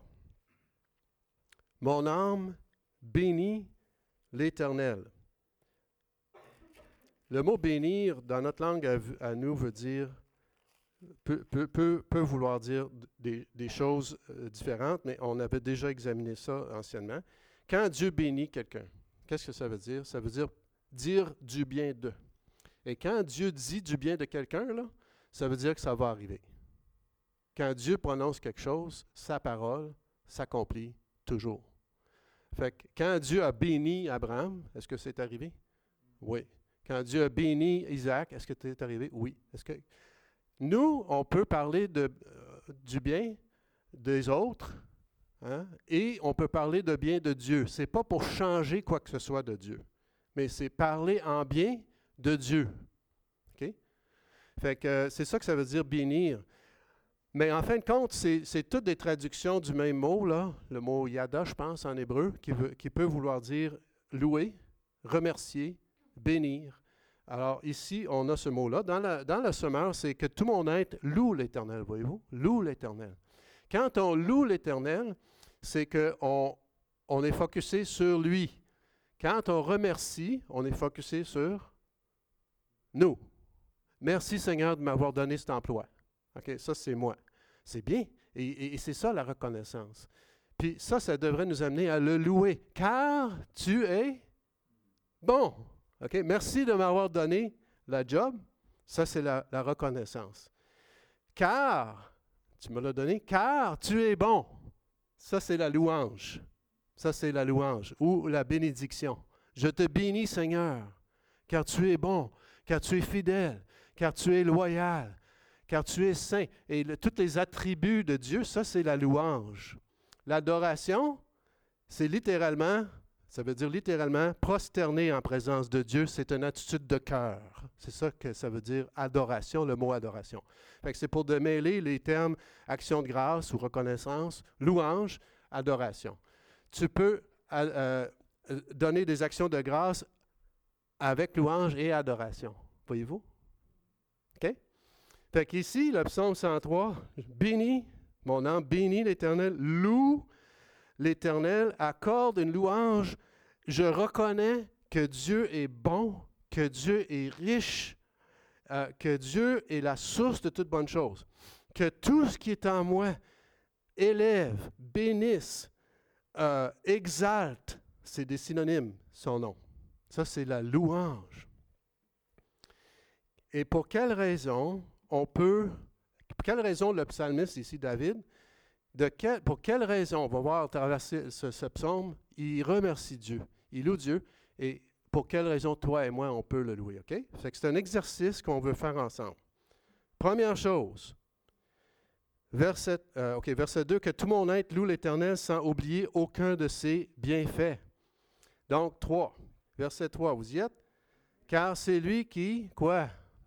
Mon âme bénit l'Éternel. Le mot bénir, dans notre langue à, à nous, veut dire, peut, peut, peut, peut vouloir dire des, des choses euh, différentes, mais on avait déjà examiné ça anciennement. Quand Dieu bénit quelqu'un, qu'est-ce que ça veut dire? Ça veut dire dire du bien d'eux. Et quand Dieu dit du bien de quelqu'un, là, ça veut dire que ça va arriver. Quand Dieu prononce quelque chose, sa parole s'accomplit toujours. Fait que quand Dieu a béni Abraham, est-ce que c'est arrivé? Oui. Quand Dieu a béni Isaac, est-ce que c'est arrivé? Oui. Est-ce que nous, on peut parler de, euh, du bien des autres, hein, et on peut parler de bien de Dieu. Ce n'est pas pour changer quoi que ce soit de Dieu, mais c'est parler en bien de Dieu. OK? Fait que euh, c'est ça que ça veut dire bénir. Mais en fin de compte, c'est, c'est toutes des traductions du même mot, là, le mot yada, je pense, en hébreu, qui, veut, qui peut vouloir dire louer, remercier, bénir. Alors ici, on a ce mot-là. Dans la, dans la semeur, c'est que tout mon être loue l'Éternel, voyez-vous? Loue l'Éternel. Quand on loue l'Éternel, c'est qu'on on est focusé sur lui. Quand on remercie, on est focusé sur nous. Merci Seigneur de m'avoir donné cet emploi. OK, ça c'est moi. C'est bien. Et, et, et c'est ça la reconnaissance. Puis ça, ça devrait nous amener à le louer. Car tu es bon. OK, merci de m'avoir donné la job. Ça, c'est la, la reconnaissance. Car, tu me l'as donné, car tu es bon. Ça, c'est la louange. Ça, c'est la louange ou la bénédiction. Je te bénis, Seigneur, car tu es bon, car tu es fidèle, car tu es loyal, car tu es saint. Et le, tous les attributs de Dieu, ça, c'est la louange. L'adoration, c'est littéralement, ça veut dire littéralement prosterner en présence de Dieu, c'est une attitude de cœur. C'est ça que ça veut dire adoration, le mot adoration. Fait que c'est pour démêler les termes action de grâce ou reconnaissance, louange, adoration. Tu peux euh, donner des actions de grâce avec louange et adoration. Voyez-vous? OK? Fait qu'ici, le psaume cent trois, bénis, mon âme bénit l'Éternel, loue l'Éternel, accorde une louange. Je reconnais que Dieu est bon, que Dieu est riche, euh, que Dieu est la source de toute bonne chose. Que tout ce qui est en moi élève, bénisse, euh, exalte, c'est des synonymes, son nom. Ça, c'est la louange. Et pour quelle raison on peut, pour quelle raison le psalmiste ici, David, de quel, pour quelle raison, on va voir à travers ce, ce, ce psaume, il remercie Dieu, il loue Dieu, et pour quelle raison toi et moi, on peut le louer, OK? Fait que c'est un exercice qu'on veut faire ensemble. Première chose, verset, euh, okay, verset deux, que tout mon être loue l'Éternel sans oublier aucun de ses bienfaits. Donc, trois, verset trois, vous y êtes? Car c'est lui qui, quoi?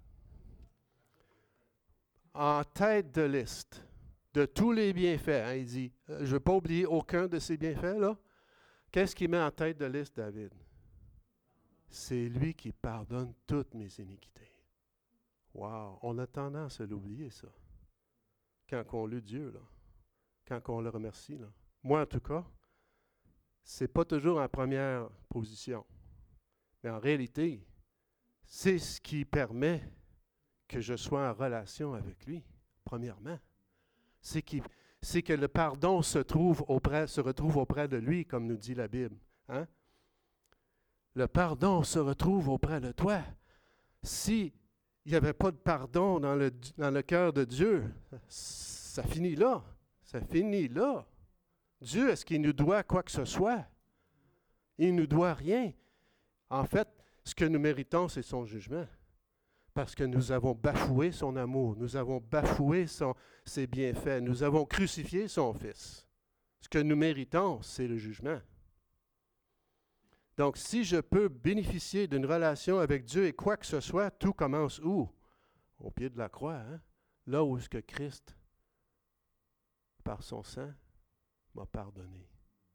En tête de liste de tous les bienfaits. Hein, il dit, euh, je ne veux pas oublier aucun de ces bienfaits, là. Qu'est-ce qu'il met en tête de liste, David? C'est lui qui pardonne toutes mes iniquités. Wow! On a tendance à l'oublier, ça. Quand on loue Dieu, là. Quand on le remercie, là. Moi, en tout cas, c'est pas toujours en première position. Mais en réalité, c'est ce qui permet que je sois en relation avec lui, premièrement. C'est, qu'il, c'est que le pardon se, trouve auprès, se retrouve auprès de lui, comme nous dit la Bible. Hein? Le pardon se retrouve auprès de toi. Si il n'y avait pas de pardon dans le, dans le cœur de Dieu, ça finit là. Ça finit là. Dieu, est-ce qu'il nous doit quoi que ce soit? Il ne nous doit rien. En fait, ce que nous méritons, c'est son jugement. Parce que nous avons bafoué son amour, nous avons bafoué son, ses bienfaits, nous avons crucifié son Fils. Ce que nous méritons, c'est le jugement. Donc, si je peux bénéficier d'une relation avec Dieu et quoi que ce soit, tout commence où? Au pied de la croix, hein? Là où est-ce que Christ, par son sang, m'a pardonné.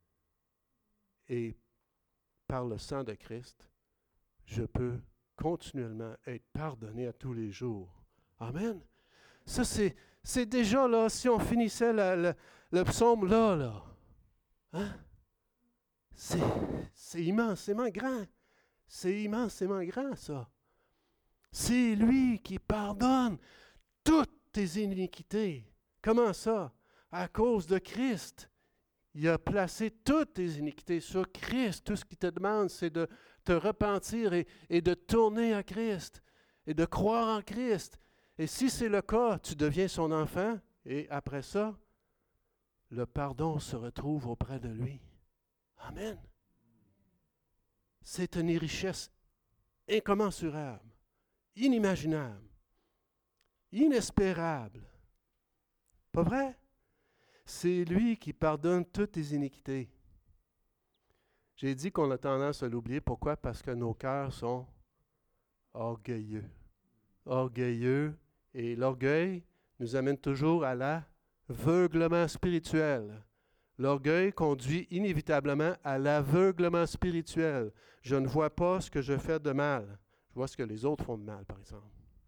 Et par le sang de Christ, je peux continuellement être pardonné à tous les jours. Amen. Ça, c'est, c'est déjà là, si on finissait la, la, le psaume là, là. Hein? C'est, c'est immensément grand. C'est immensément grand, ça. C'est lui qui pardonne toutes tes iniquités. Comment ça? À cause de Christ. Il a placé toutes tes iniquités sur Christ. Tout ce qu'il te demande, c'est de te repentir et, et de tourner à Christ et de croire en Christ. Et si c'est le cas, tu deviens son enfant et après ça, le pardon se retrouve auprès de lui. Amen. C'est une richesse incommensurable, inimaginable, inespérable. Pas vrai? C'est lui qui pardonne toutes tes iniquités. J'ai dit qu'on a tendance à l'oublier. Pourquoi? Parce que nos cœurs sont orgueilleux. Orgueilleux. Et l'orgueil nous amène toujours à l'aveuglement spirituel. L'orgueil conduit inévitablement à l'aveuglement spirituel. Je ne vois pas ce que je fais de mal. Je vois ce que les autres font de mal, par exemple.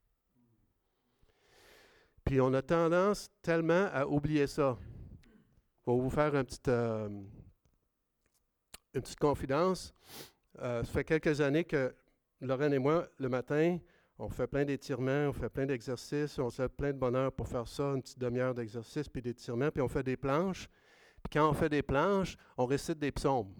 Puis on a tendance tellement à oublier ça. Je vais vous faire un petit... Euh, Une petite confidence, euh, ça fait quelques années que Lorraine et moi, le matin, on fait plein d'étirements, on fait plein d'exercices, on se fait plein de bonheur pour faire ça, une petite demi-heure d'exercice, puis d'étirements, puis on fait des planches. Puis quand on fait des planches, on récite des psaumes.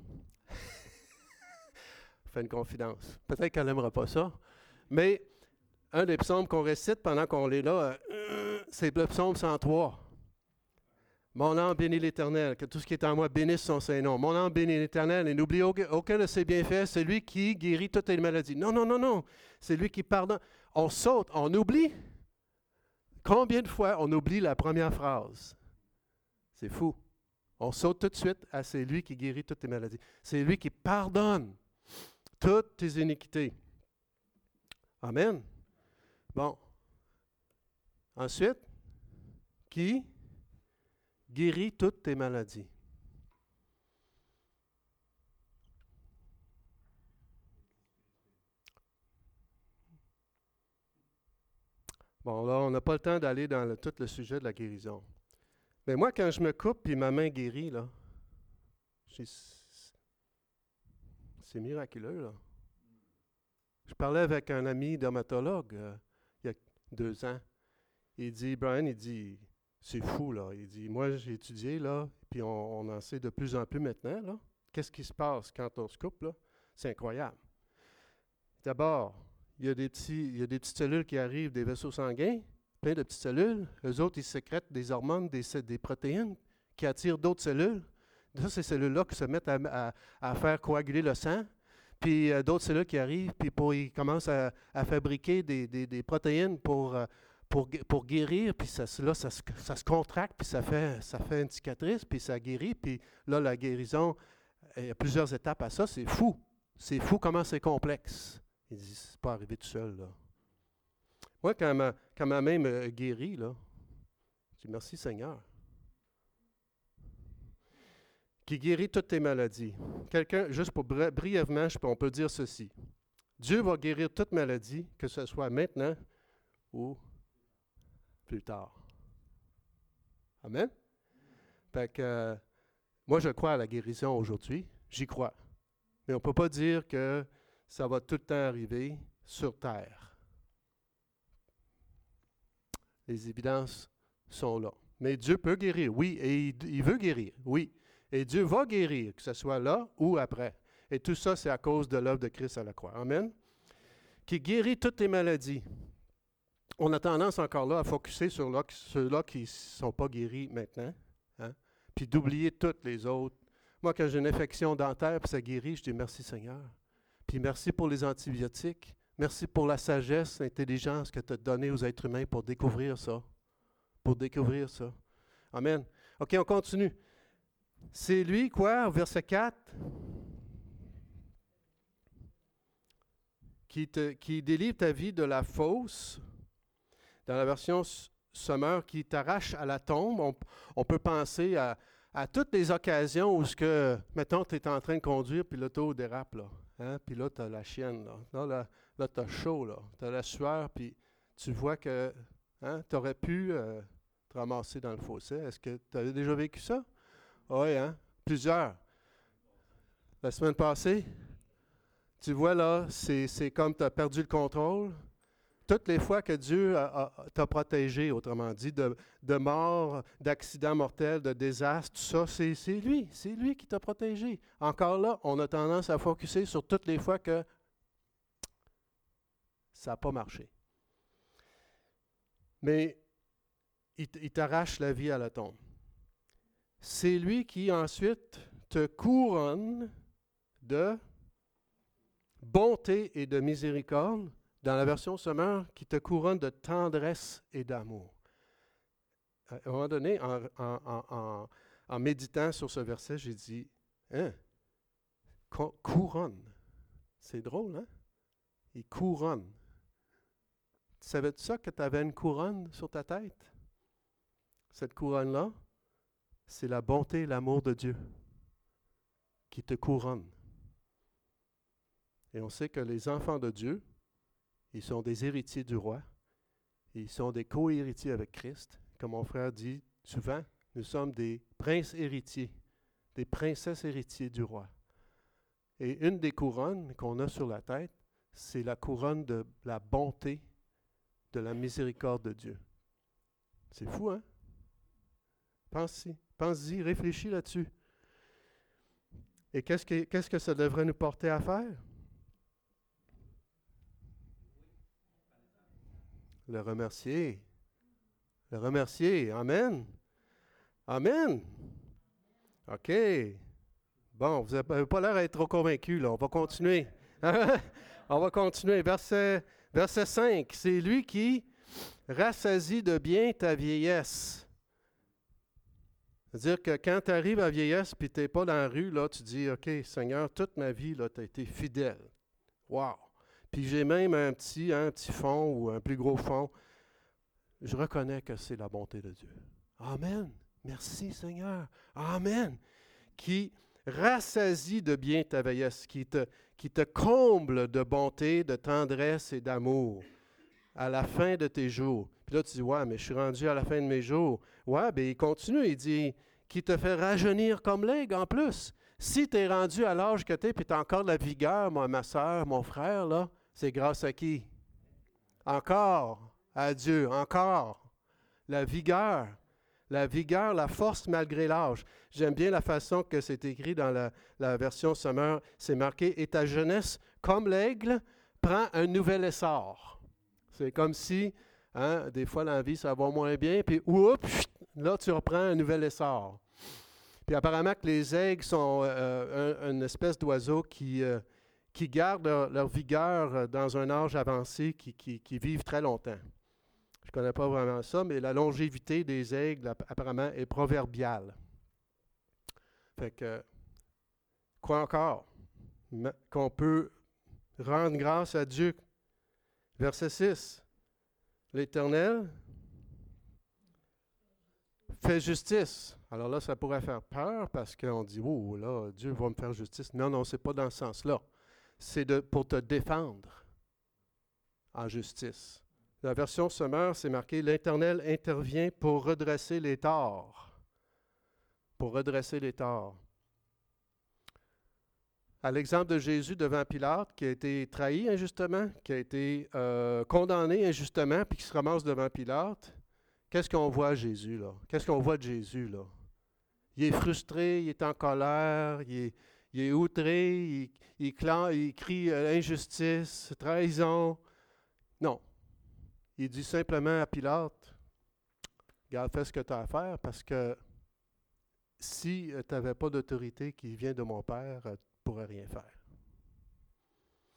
On fait une confidence. Peut-être qu'elle n'aimera pas ça, mais un des psaumes qu'on récite pendant qu'on est là, euh, c'est le psaume cent trois. Mon âme bénit l'Éternel, que tout ce qui est en moi bénisse son Saint-Nom. Mon âme bénit l'Éternel et n'oublie aucun, aucun de ses bienfaits, c'est lui qui guérit toutes les maladies. Non, non, non, non, c'est lui qui pardonne. On saute, on oublie. Combien de fois on oublie la première phrase? C'est fou. On saute tout de suite à c'est lui qui guérit toutes tes maladies. C'est lui qui pardonne toutes tes iniquités. Amen. Bon. Ensuite, qui guérit toutes tes maladies. Bon, là, on n'a pas le temps d'aller dans le, tout le sujet de la guérison. Mais moi, quand je me coupe puis ma main guérit, là, c'est miraculeux, là. Je parlais avec un ami dermatologue euh, il y a deux ans. Il dit, Brian, il dit, c'est fou, là. Il dit, moi, j'ai étudié, là, puis on, on en sait de plus en plus maintenant, là. Qu'est-ce qui se passe quand on se coupe, là? C'est incroyable. D'abord, il y a des petits, il y a des petites cellules qui arrivent, des vaisseaux sanguins, plein de petites cellules. Eux autres, ils sécrètent des hormones, des, des protéines qui attirent d'autres cellules. Ça, ces cellules-là qui se mettent à, à, à faire coaguler le sang. Puis euh, d'autres cellules qui arrivent, puis pour, ils commencent à, à fabriquer des, des, des protéines pour, euh, pour, pour guérir. Puis ça, là, ça, se, ça se contracte, puis ça fait, ça fait une cicatrice, puis ça guérit. Puis là, la guérison, il y a plusieurs étapes à ça. C'est fou. C'est fou comment c'est complexe. Il dit, c'est pas arrivé tout seul, là. Moi, quand ma, quand ma main me guérit, là, je dis merci Seigneur. Qui guérit toutes tes maladies. Quelqu'un, juste pour bri- brièvement, je peux, on peut dire ceci. Dieu va guérir toute maladie, que ce soit maintenant ou plus tard. Amen? Fait que, euh, moi, je crois à la guérison aujourd'hui. J'y crois. Mais on ne peut pas dire que ça va tout le temps arriver sur terre. Les évidences sont là. Mais Dieu peut guérir, oui, et il, il veut guérir, oui. Et Dieu va guérir, que ce soit là ou après. Et tout ça, c'est à cause de l'œuvre de Christ à la croix. Amen? Qui guérit toutes les maladies. On a tendance encore là à focusser sur là, ceux-là qui ne sont pas guéris maintenant, hein? Puis d'oublier toutes les autres. Moi, quand j'ai une infection dentaire puis ça guérit, je dis merci Seigneur. Puis merci pour les antibiotiques. Merci pour la sagesse, l'intelligence que tu as donnée aux êtres humains pour découvrir ça. Pour découvrir ça. Amen. OK, on continue. C'est lui, quoi, au verset quatre, qui, te, qui délivre ta vie de la fausse. Dans la version Sommer, qui t'arrache à la tombe. On, on peut penser à, à toutes les occasions où, ce que, mettons, tu es en train de conduire, puis l'auto dérape, là. Hein? Puis là, tu as la chienne, là. Là, là, là tu as chaud, là. Tu as la sueur, puis tu vois que hein, tu aurais pu euh, te ramasser dans le fossé. Est-ce que tu as déjà vécu ça? Oui, hein? Plusieurs. La semaine passée, tu vois là, c'est, c'est comme tu as perdu le contrôle. Toutes les fois que Dieu a, a, t'a protégé, autrement dit, de, de mort, d'accidents mortels, de désastres, tout ça, c'est, c'est lui. C'est lui qui t'a protégé. Encore là, on a tendance à focusser sur toutes les fois que ça n'a pas marché. Mais il, il t'arrache la vie à la tombe. C'est lui qui ensuite te couronne de bonté et de miséricorde, dans la version Sommer, qui te couronne de tendresse et d'amour. À un moment donné, en, en, en, en, en méditant sur ce verset, j'ai dit, hein, couronne. C'est drôle, hein? Il couronne. Tu savais-tu ça que tu avais une couronne sur ta tête? Cette couronne-là, c'est la bonté et l'amour de Dieu qui te couronne. Et on sait que les enfants de Dieu, ils sont des héritiers du roi. Ils sont des co-héritiers avec Christ. Comme mon frère dit souvent, nous sommes des princes héritiers, des princesses héritiers du roi. Et une des couronnes qu'on a sur la tête, c'est la couronne de la bonté, de la miséricorde de Dieu. C'est fou, hein? Pense-y, pense-y, réfléchis là-dessus. Et qu'est-ce que, qu'est-ce que ça devrait nous porter à faire? Le remercier. Le remercier. Amen. Amen. OK. Bon, vous n'avez pas l'air d'être trop convaincus, là. On va continuer. On va continuer. Verset, verset cinq. C'est lui qui rassasie de bien ta vieillesse. C'est-à-dire que quand tu arrives à vieillesse et tu n'es pas dans la rue, là, tu dis, OK, Seigneur, toute ma vie, tu as été fidèle. Wow! Puis j'ai même un petit, hein, un petit fond ou un plus gros fond. Je reconnais que c'est la bonté de Dieu. Amen. Merci, Seigneur. Amen. Qui rassasie de bien ta vieillesse, qui te, qui te comble de bonté, de tendresse et d'amour à la fin de tes jours. Puis là, tu dis, ouais, mais je suis rendu à la fin de mes jours. Ouais, bien, il continue, il dit, qui te fait rajeunir comme l'aigle en plus. Si tu es rendu à l'âge que tu es, puis tu as encore de la vigueur, moi, ma soeur, mon frère, là, c'est grâce à qui? Encore à Dieu, encore. La vigueur. La vigueur, la force malgré l'âge. J'aime bien la façon que c'est écrit dans la, la version Sommer. C'est marqué « Et ta jeunesse, comme l'aigle, prend un nouvel essor. » C'est comme si, hein, des fois, dans la vie, ça va moins bien, puis oups, là, tu reprends un nouvel essor. Puis apparemment que les aigles sont euh, un, une espèce d'oiseau qui, euh, qui gardent leur, leur vigueur dans un âge avancé, qui, qui, qui vivent très longtemps. Je ne connais pas vraiment ça, mais la longévité des aigles, apparemment, est proverbiale. Fait que, quoi encore? Qu'on peut rendre grâce à Dieu. Verset six. L'Éternel fait justice. Alors là, ça pourrait faire peur parce qu'on dit, oh là, Dieu va me faire justice. Non, non, ce n'est pas dans ce sens-là. C'est de, pour te défendre en justice. La version Sommer, c'est marqué « L'Éternel intervient pour redresser les torts. » Pour redresser les torts. À l'exemple de Jésus devant Pilate, qui a été trahi injustement, qui a été euh, condamné injustement, puis qui se ramasse devant Pilate, qu'est-ce qu'on voit à Jésus, là? Qu'est-ce qu'on voit de Jésus, là? Il est frustré, il est en colère, il est, il est outré, il, il, clan, il crie euh, injustice, trahison. Non. Il dit simplement à Pilate, « Regarde, fais ce que tu as à faire, parce que si euh, tu n'avais pas d'autorité qui vient de mon Père, euh, tu ne pourrais rien faire. »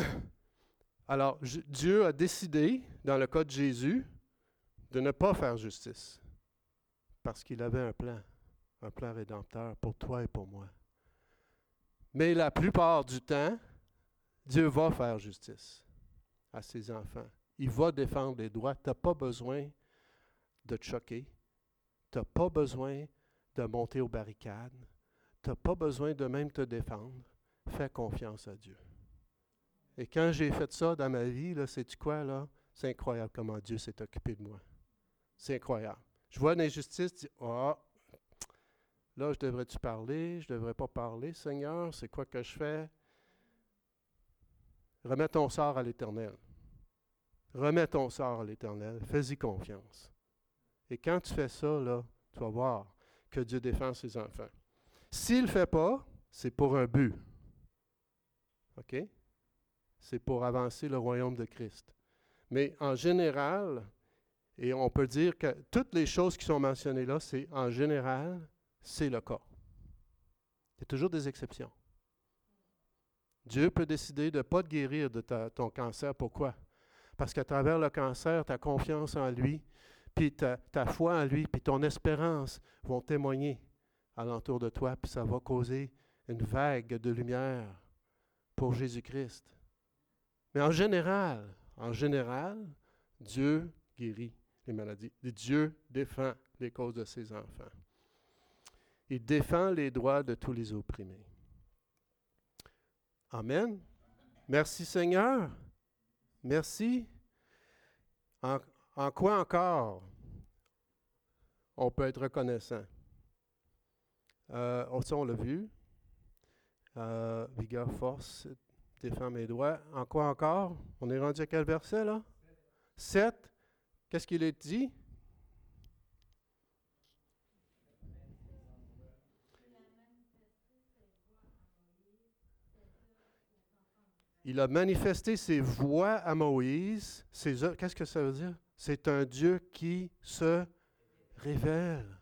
Alors, J- Dieu a décidé, dans le cas de Jésus, de ne pas faire justice, parce qu'il avait un plan, un plan rédempteur pour toi et pour moi. Mais la plupart du temps, Dieu va faire justice à ses enfants. Il va défendre les droits. Tu n'as pas besoin de te choquer. Tu n'as pas besoin de monter aux barricades. Tu n'as pas besoin de même te défendre. Fais confiance à Dieu. Et quand j'ai fait ça dans ma vie, là, sais-tu quoi, là? C'est incroyable comment Dieu s'est occupé de moi. C'est incroyable. Je vois l'injustice, je dis, ah, oh, là, je devrais-tu parler? Je ne devrais pas parler, Seigneur? C'est quoi que je fais? Remets ton sort à l'Éternel. Remets ton sort à l'Éternel. Fais-y confiance. Et quand tu fais ça, là, tu vas voir que Dieu défend ses enfants. S'il ne le fait pas, c'est pour un but. OK? C'est pour avancer le royaume de Christ. Mais en général, et on peut dire que toutes les choses qui sont mentionnées là, c'est en général, c'est le cas. Il y a toujours des exceptions. Dieu peut décider de ne pas te guérir de ta, ton cancer. Pourquoi? Parce qu'à travers le cancer, ta confiance en lui, puis ta, ta foi en lui, puis ton espérance vont témoigner alentour de toi, puis ça va causer une vague de lumière pour Jésus-Christ. Mais en général, en général, Dieu guérit les maladies. Dieu défend les causes de ses enfants. Il défend les droits de tous les opprimés. Amen. Merci Seigneur. Merci. En, en quoi encore on peut être reconnaissant? Euh, ça, on l'a vu. Euh, vigueur, force, défend mes droits. En quoi encore? On est rendu à quel verset, là? sept. Qu'est-ce qu'il est dit? Il a manifesté ses voies à Moïse. Ses œuvres, qu'est-ce que ça veut dire? C'est un Dieu qui se révèle.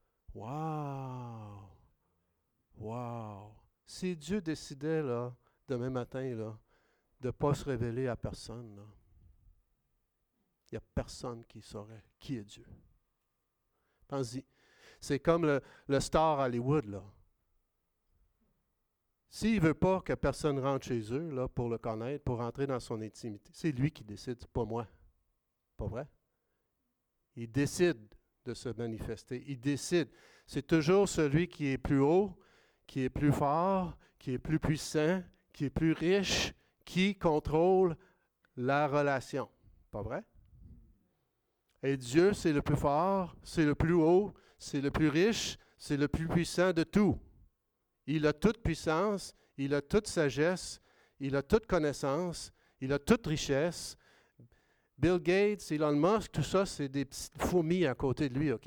Wow! Wow! Si Dieu décidait, là, demain matin, là, de ne pas se révéler à personne, là, il n'y a personne qui saurait qui est Dieu. Pense-y. C'est comme le, le star Hollywood, là. S'il ne veut pas que personne rentre chez eux là, pour le connaître, pour rentrer dans son intimité, c'est lui qui décide, c'est pas moi. Pas vrai? Il décide de se manifester. Il décide. C'est toujours celui qui est plus haut, qui est plus fort, qui est plus puissant, qui est plus riche, qui contrôle la relation. Pas vrai? Et Dieu, c'est le plus fort, c'est le plus haut, c'est le plus riche, c'est le plus puissant de tout. Il a toute puissance, il a toute sagesse, il a toute connaissance, il a toute richesse. Bill Gates, Elon Musk, tout ça, c'est des petites fourmis à côté de lui, OK?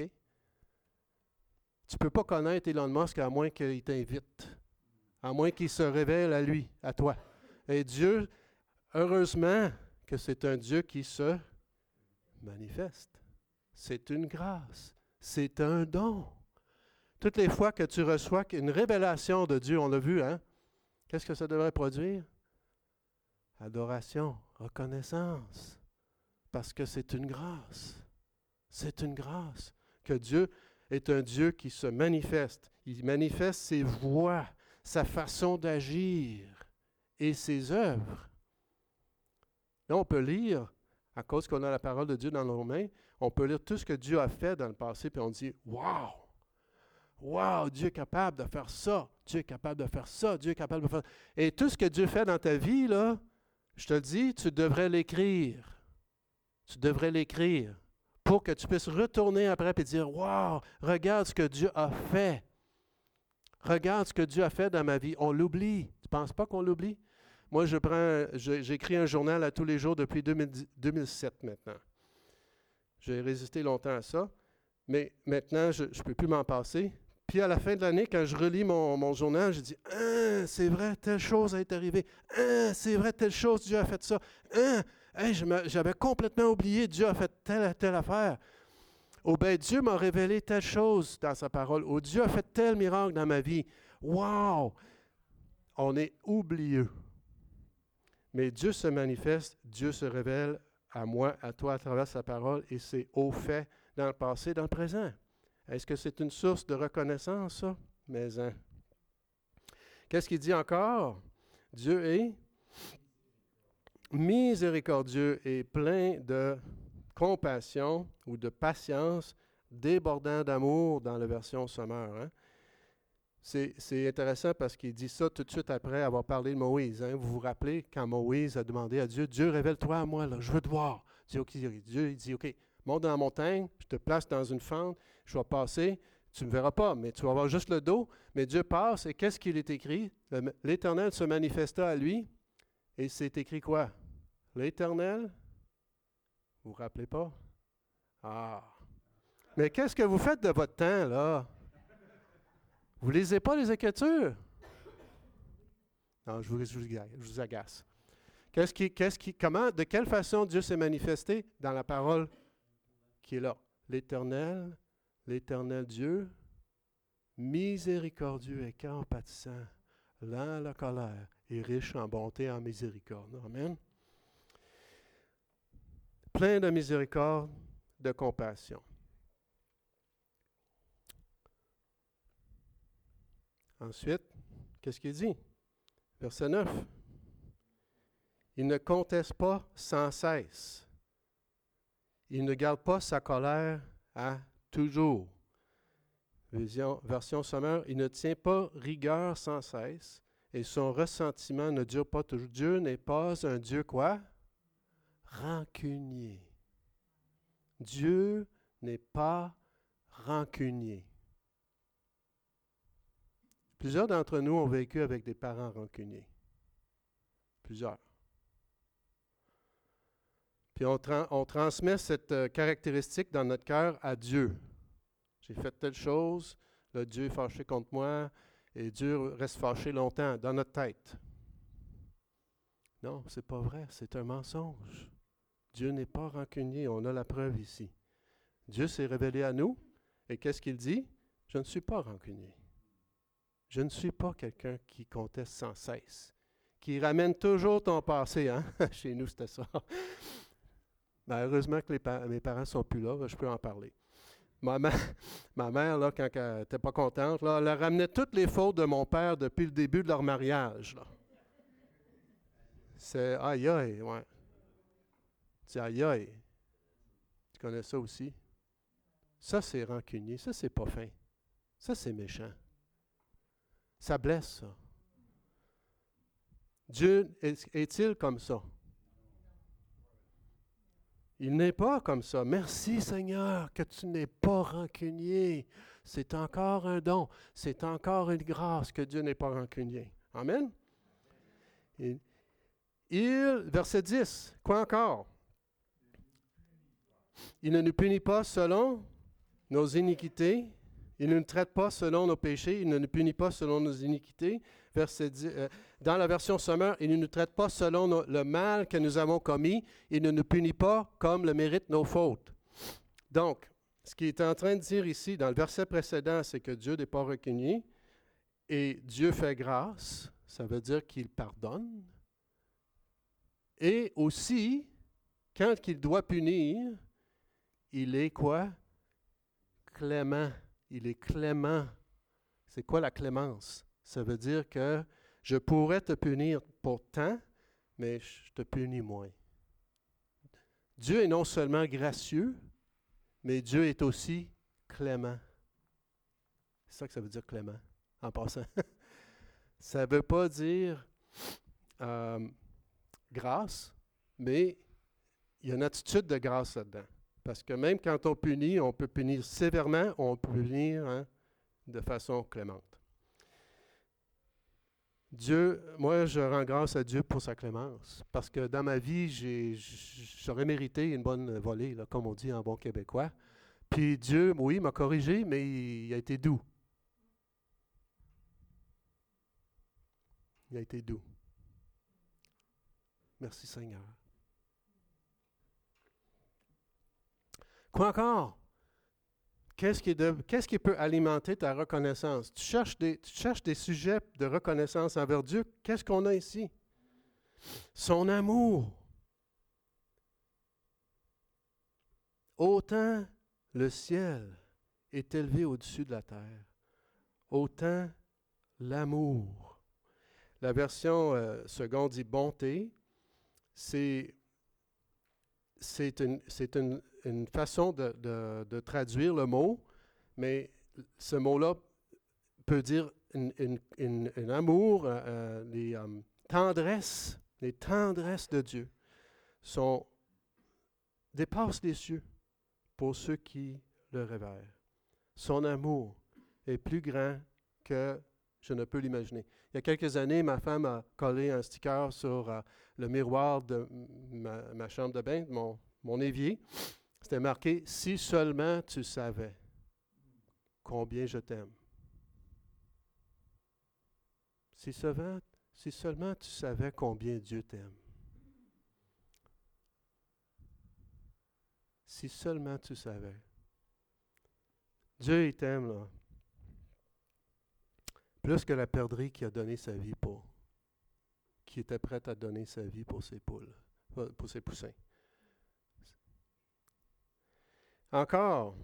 Tu ne peux pas connaître Elon Musk à moins qu'il t'invite, à moins qu'il se révèle à lui, à toi. Et Dieu, heureusement que c'est un Dieu qui se manifeste. C'est une grâce, c'est un don. Toutes les fois que tu reçois une révélation de Dieu, on l'a vu, hein? Qu'est-ce que ça devrait produire? Adoration, reconnaissance. Parce que c'est une grâce. C'est une grâce. Que Dieu est un Dieu qui se manifeste. Il manifeste ses voies, sa façon d'agir et ses œuvres. Là, on peut lire, à cause qu'on a la parole de Dieu dans nos mains, on peut lire tout ce que Dieu a fait dans le passé, puis on dit « Wow! Wow! Dieu est capable de faire ça! Dieu est capable de faire ça! Dieu est capable de faire ça! » Et tout ce que Dieu fait dans ta vie, là, je te le dis, tu devrais l'écrire. Tu devrais l'écrire pour que tu puisses retourner après et dire « Wow! Regarde ce que Dieu a fait! Regarde ce que Dieu a fait dans ma vie! » On l'oublie. Tu ne penses pas qu'on l'oublie? Moi, je prends, je, j'écris un journal à tous les jours depuis deux mille dix, deux mille sept maintenant. J'ai résisté longtemps à ça, mais maintenant, je ne peux plus m'en passer. Puis à la fin de l'année, quand je relis mon, mon journal, je dis « Ah, c'est vrai, telle chose est arrivée. Ah, c'est vrai, telle chose, Dieu a fait ça. Ah, hey, je me, j'avais complètement oublié, Dieu a fait telle, telle affaire. Oh ben, Dieu m'a révélé telle chose dans sa parole. Oh, Dieu a fait tel miracle dans ma vie. Wow! On est oublieux. Mais Dieu se manifeste, Dieu se révèle à moi, à toi, à travers sa parole, et c'est au fait dans le passé, dans le présent. Est-ce que c'est une source de reconnaissance, ça? Mais, hein. Qu'est-ce qu'il dit encore? Dieu est miséricordieux et plein de compassion ou de patience, débordant d'amour dans la version Sommer. Hein? C'est, c'est intéressant parce qu'il dit ça tout de suite après avoir parlé de Moïse. Hein. Vous vous rappelez quand Moïse a demandé à Dieu, « Dieu, révèle-toi à moi, là, je veux te voir. » Dieu, okay, Dieu il dit, « OK, monte dans la montagne, je te place dans une fente, je vais passer, tu ne me verras pas, mais tu vas voir juste le dos. » Mais Dieu passe, et qu'est-ce qu'il est écrit? L'Éternel se manifesta à lui, et c'est écrit quoi? L'Éternel? Vous vous rappelez pas? Ah! Mais qu'est-ce que vous faites de votre temps, là? Vous ne lisez pas les Écritures? Non, je vous, je vous, je vous agace. Qu'est-ce qui, qu'est-ce qui, comment, de quelle façon Dieu s'est manifesté dans la parole qui est là? L'Éternel, l'Éternel Dieu, miséricordieux et compatissant, lent à la colère et riche en bonté et en miséricorde. Amen. Plein de miséricorde, de compassion. Ensuite, qu'est-ce qu'il dit? Verset neuf. Il ne conteste pas sans cesse. Il ne garde pas sa colère à toujours. Vision, version sommaire, il ne tient pas rigueur sans cesse et son ressentiment ne dure pas toujours. Dieu n'est pas un Dieu quoi? Rancunier. Dieu n'est pas rancunier. Plusieurs d'entre nous ont vécu avec des parents rancuniers. Plusieurs. Puis on, tra- on transmet cette euh, caractéristique dans notre cœur à Dieu. J'ai fait telle chose, là, Dieu est fâché contre moi, et Dieu reste fâché longtemps dans notre tête. Non, c'est pas vrai, c'est un mensonge. Dieu n'est pas rancunier, on a la preuve ici. Dieu s'est révélé à nous, Et qu'est-ce qu'il dit? Je ne suis pas rancunier. Je ne suis pas quelqu'un qui conteste sans cesse, qui ramène toujours ton passé. Hein? Chez nous, c'était ça. Ben, heureusement que les pa- mes parents ne sont plus là, je peux en parler. Ma mère, ma mère là, quand elle n'était pas contente, là, elle ramenait toutes les fautes de mon père depuis le début de leur mariage. Là. C'est aïe aïe, ouais. C'est aïe aïe. Tu connais ça aussi? Ça, c'est rancunier. Ça, c'est pas fin. Ça, c'est méchant. Ça blesse, ça. Dieu est- est-il comme ça? Il n'est pas comme ça. Merci Seigneur que tu n'es pas rancunier. C'est encore un don. C'est encore une grâce que Dieu n'est pas rancunier. Amen. Et il, verset dix, quoi encore? Il ne nous punit pas selon nos iniquités. Il ne nous traite pas selon nos péchés. Il ne nous punit pas selon nos iniquités. Verset dix, euh, dans la version Sommer, il ne nous traite pas selon nos- le mal que nous avons commis. Il ne nous punit pas comme le mérite nos fautes. Donc, ce qu'il est en train de dire ici, dans le verset précédent, c'est que Dieu n'est pas rancunier et Dieu fait grâce. Ça veut dire qu'il pardonne. Et aussi, quand il doit punir, il est quoi? Clément. Il est clément. C'est quoi la clémence? Ça veut dire que je pourrais te punir pour tant, mais je te punis moins. Dieu est non seulement gracieux, mais Dieu est aussi clément. C'est ça que ça veut dire clément, en passant. Ça ne veut pas dire euh, grâce, mais il y a une attitude de grâce là-dedans. Parce que même quand on punit, on peut punir sévèrement, on peut punir hein, de façon clémente. Dieu, moi, je rends grâce à Dieu pour sa clémence. Parce que dans ma vie, j'ai, j'aurais mérité une bonne volée, là, comme on dit en bon québécois. Puis Dieu, oui, m'a corrigé, mais il, il a été doux. Il a été doux. Merci Seigneur. Quoi encore? Qu'est-ce qui, est de, qu'est-ce qui peut alimenter ta reconnaissance? Tu cherches, des, tu cherches des sujets de reconnaissance envers Dieu. Qu'est-ce qu'on a ici? Son amour. Autant le ciel est élevé au-dessus de la terre, autant l'amour. La version euh, seconde dit bonté. C'est, c'est, une, c'est une, une façon de, de, de traduire le mot, mais ce mot-là peut dire une, une, une, une amour, euh, les euh, tendresses, les tendresses de Dieu sont, dépassent les cieux pour ceux qui le révèrent. Son amour est plus grand que je ne peux l'imaginer. Il y a quelques années, ma femme a collé un sticker sur euh, le miroir de ma, ma chambre de bain, de mon, mon évier. C'était marqué « Si seulement tu savais combien je t'aime. » Si seulement, si seulement tu savais combien Dieu t'aime. Si seulement tu savais. Dieu, il t'aime, là. Plus que la perdrix qui a donné sa vie pour, qui était prête à donner sa vie pour ses poules, pour ses poussins. Encore,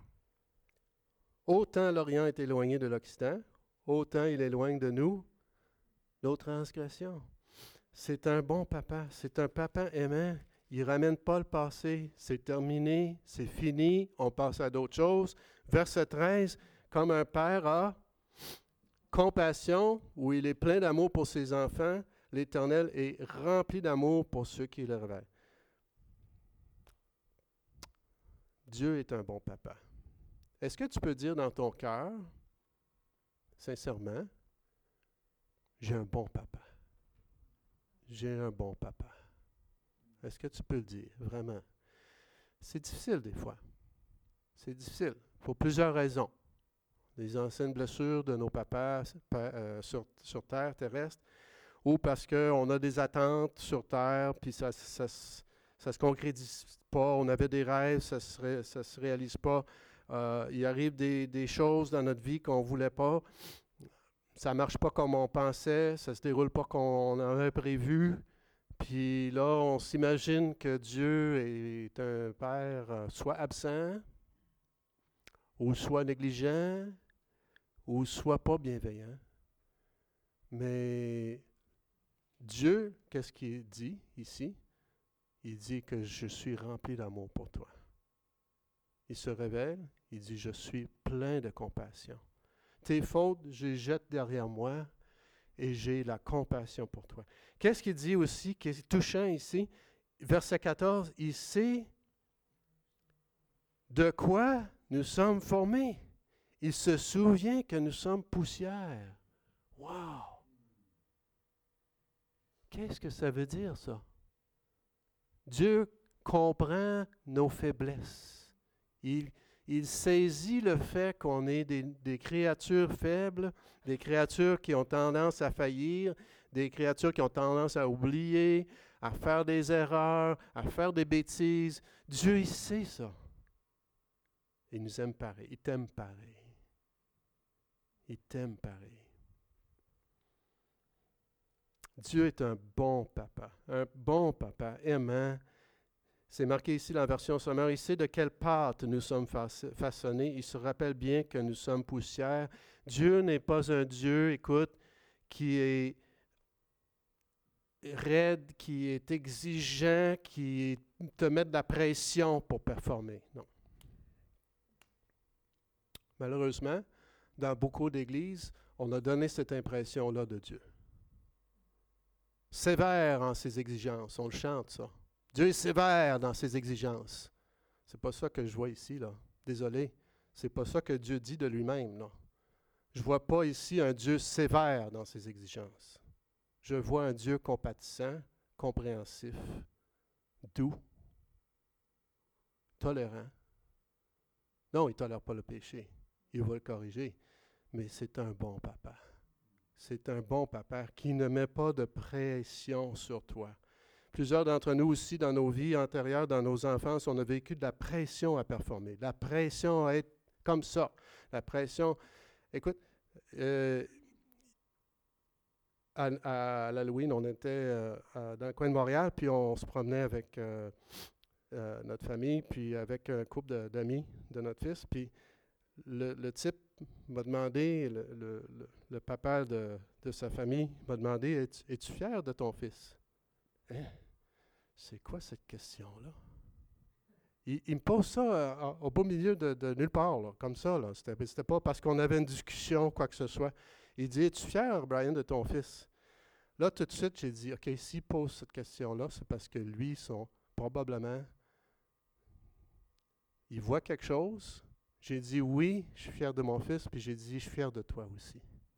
autant l'Orient est éloigné de l'Occident, autant il éloigne de nous nos transgressions. C'est un bon papa, c'est un papa aimant. Il ne ramène pas le passé, c'est terminé, c'est fini, on passe à d'autres choses. Verset treize, comme un père a compassion, où il est plein d'amour pour ses enfants, l'Éternel est rempli d'amour pour ceux qui le révèrent. Dieu est un bon papa. Est-ce que tu peux dire dans ton cœur, sincèrement, j'ai un bon papa. J'ai un bon papa. Est-ce que tu peux le dire, vraiment? C'est difficile des fois. C'est difficile, pour plusieurs raisons. Les anciennes blessures de nos papas euh, sur, sur terre terrestre, ou parce qu'on a des attentes sur terre, puis ça ne se concrétise pas, on avait des rêves, ça ne se, se réalise pas. Euh, il arrive des, des choses dans notre vie qu'on ne voulait pas. Ça ne marche pas comme on pensait, ça ne se déroule pas comme on avait prévu. Puis là, on s'imagine que Dieu est un père euh, soit absent, ou soit négligent, ou soit pas bienveillant. Mais Dieu, qu'est-ce qu'il dit ici? Il dit que je suis rempli d'amour pour toi. Il se révèle, il dit, je suis plein de compassion. Tes fautes, je les jette derrière moi et j'ai la compassion pour toi. Qu'est-ce qu'il dit aussi, qui est touchant ici? Verset quatorze, il sait de quoi nous sommes formés. Il se souvient que nous sommes poussière. Wow! Qu'est-ce que ça veut dire, ça? Dieu comprend nos faiblesses. Il, il saisit le fait qu'on est des, des créatures faibles, des créatures qui ont tendance à faillir, des créatures qui ont tendance à oublier, à faire des erreurs, à faire des bêtises. Dieu, il sait ça. Il nous aime pareil. Il t'aime pareil. Il t'aime pareil. Dieu est un bon papa, un bon papa aimant. C'est marqué ici dans la version sommaire. Il sait de quelle pâte nous sommes façonnés. Il se rappelle bien que nous sommes poussière. Dieu n'est pas un Dieu, écoute, qui est raide, qui est exigeant, qui te met de la pression pour performer. Non. Malheureusement, dans beaucoup d'églises, on a donné cette impression-là de Dieu. Sévère en ses exigences, on le chante ça. Dieu est sévère dans ses exigences. C'est pas ça que je vois ici, là. Désolé, c'est pas ça que Dieu dit de lui-même, non. Je vois pas ici un Dieu sévère dans ses exigences. Je vois un Dieu compatissant, compréhensif, doux, tolérant. Non, il ne tolère pas le péché. Il va le corriger. Mais c'est un bon papa. C'est un bon papa qui ne met pas de pression sur toi. Plusieurs d'entre nous aussi, dans nos vies antérieures, dans nos enfances, on a vécu de la pression à performer, de la pression à être comme ça. La pression, écoute, euh, à, à l'Halloween, on était euh, à, dans le coin de Montréal, puis on se promenait avec euh, euh, notre famille, puis avec un couple de, d'amis de notre fils, puis le, le type m'a demandé, le, le, le, le papa de, de sa famille m'a demandé, es-tu, es-tu fier de ton fils? Hein? C'est quoi cette question-là? Il, il me pose ça euh, au beau milieu de, de nulle part, là, comme ça. Là. C'était, c'était pas parce qu'on avait une discussion, quoi que ce soit. Il dit, es-tu fier, Brian, de ton fils? Là, tout de suite, j'ai dit, OK, s'il pose cette question-là, c'est parce que lui, son, probablement, il voit quelque chose. J'ai dit, oui, je suis fier de mon fils, puis j'ai dit, je suis fier de toi aussi.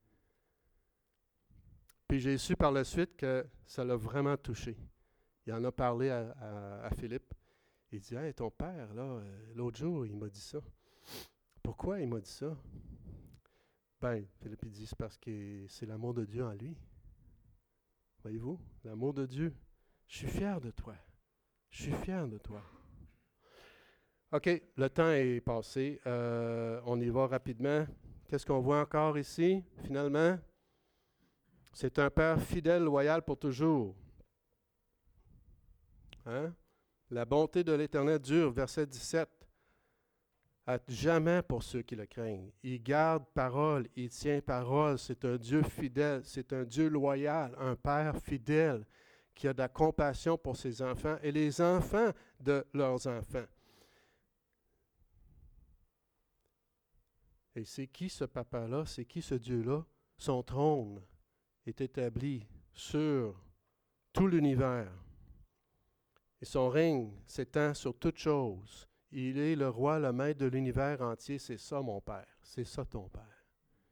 Puis j'ai su par la suite que ça l'a vraiment touché. Il en a parlé à, à, à Philippe. Il dit, hey, ton père, là, euh, l'autre jour, il m'a dit ça. Pourquoi il m'a dit ça? Ben, Philippe, il dit, c'est parce que c'est l'amour de Dieu en lui. Voyez-vous, l'amour de Dieu. Je suis fier de toi. Je suis fier de toi. OK, le temps est passé. Euh, on y va rapidement. Qu'est-ce qu'on voit encore ici, finalement? C'est un père fidèle, loyal pour toujours. Hein? La bonté de l'Éternel dure, verset dix-sept. À jamais pour ceux qui le craignent. Il garde parole, il tient parole. C'est un Dieu fidèle, c'est un Dieu loyal, un Père fidèle qui a de la compassion pour ses enfants et les enfants de leurs enfants. Et c'est qui ce papa-là? C'est qui ce Dieu-là? Son trône est établi sur tout l'univers. Et son règne s'étend sur toutes choses. Il est le roi, le maître de l'univers entier. C'est ça, mon Père. C'est ça, ton Père.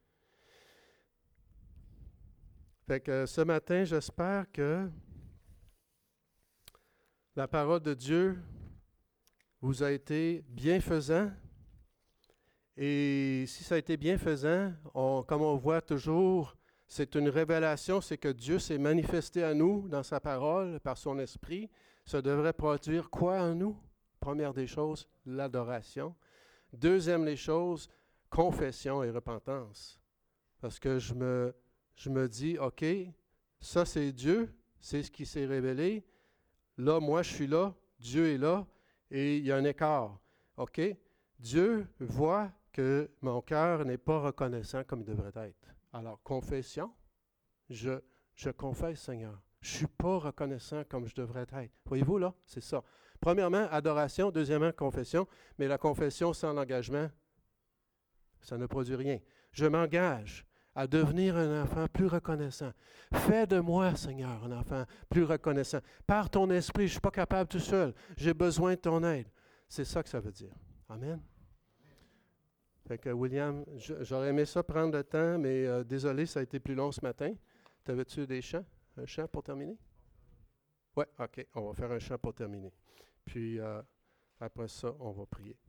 Fait que ce matin, j'espère que la parole de Dieu vous a été bienfaisant. Et si ça a été bienfaisant, on, comme on voit toujours, c'est une révélation, c'est que Dieu s'est manifesté à nous dans sa parole, par son esprit. Ça devrait produire quoi en nous? Première des choses, l'adoration. Deuxième les choses, confession et repentance. Parce que je me, je me dis, OK, ça c'est Dieu, c'est ce qui s'est révélé. Là, moi je suis là, Dieu est là, et il y a un écart. OK? Dieu voit que mon cœur n'est pas reconnaissant comme il devrait être. Alors, confession, je, je confesse, Seigneur. Je ne suis pas reconnaissant comme je devrais être. Voyez-vous, là, c'est ça. Premièrement, adoration. Deuxièmement, confession. Mais la confession sans l'engagement, ça ne produit rien. Je m'engage à devenir un enfant plus reconnaissant. Fais de moi, Seigneur, un enfant plus reconnaissant. Par ton esprit, je ne suis pas capable tout seul. J'ai besoin de ton aide. C'est ça que ça veut dire. Amen. Fait que William, j'aurais aimé ça prendre le temps, mais euh, désolé, ça a été plus long ce matin. T'avais-tu des chants? Un chant pour terminer? Oui, OK. On va faire un chant pour terminer. Puis, euh, après ça, on va prier.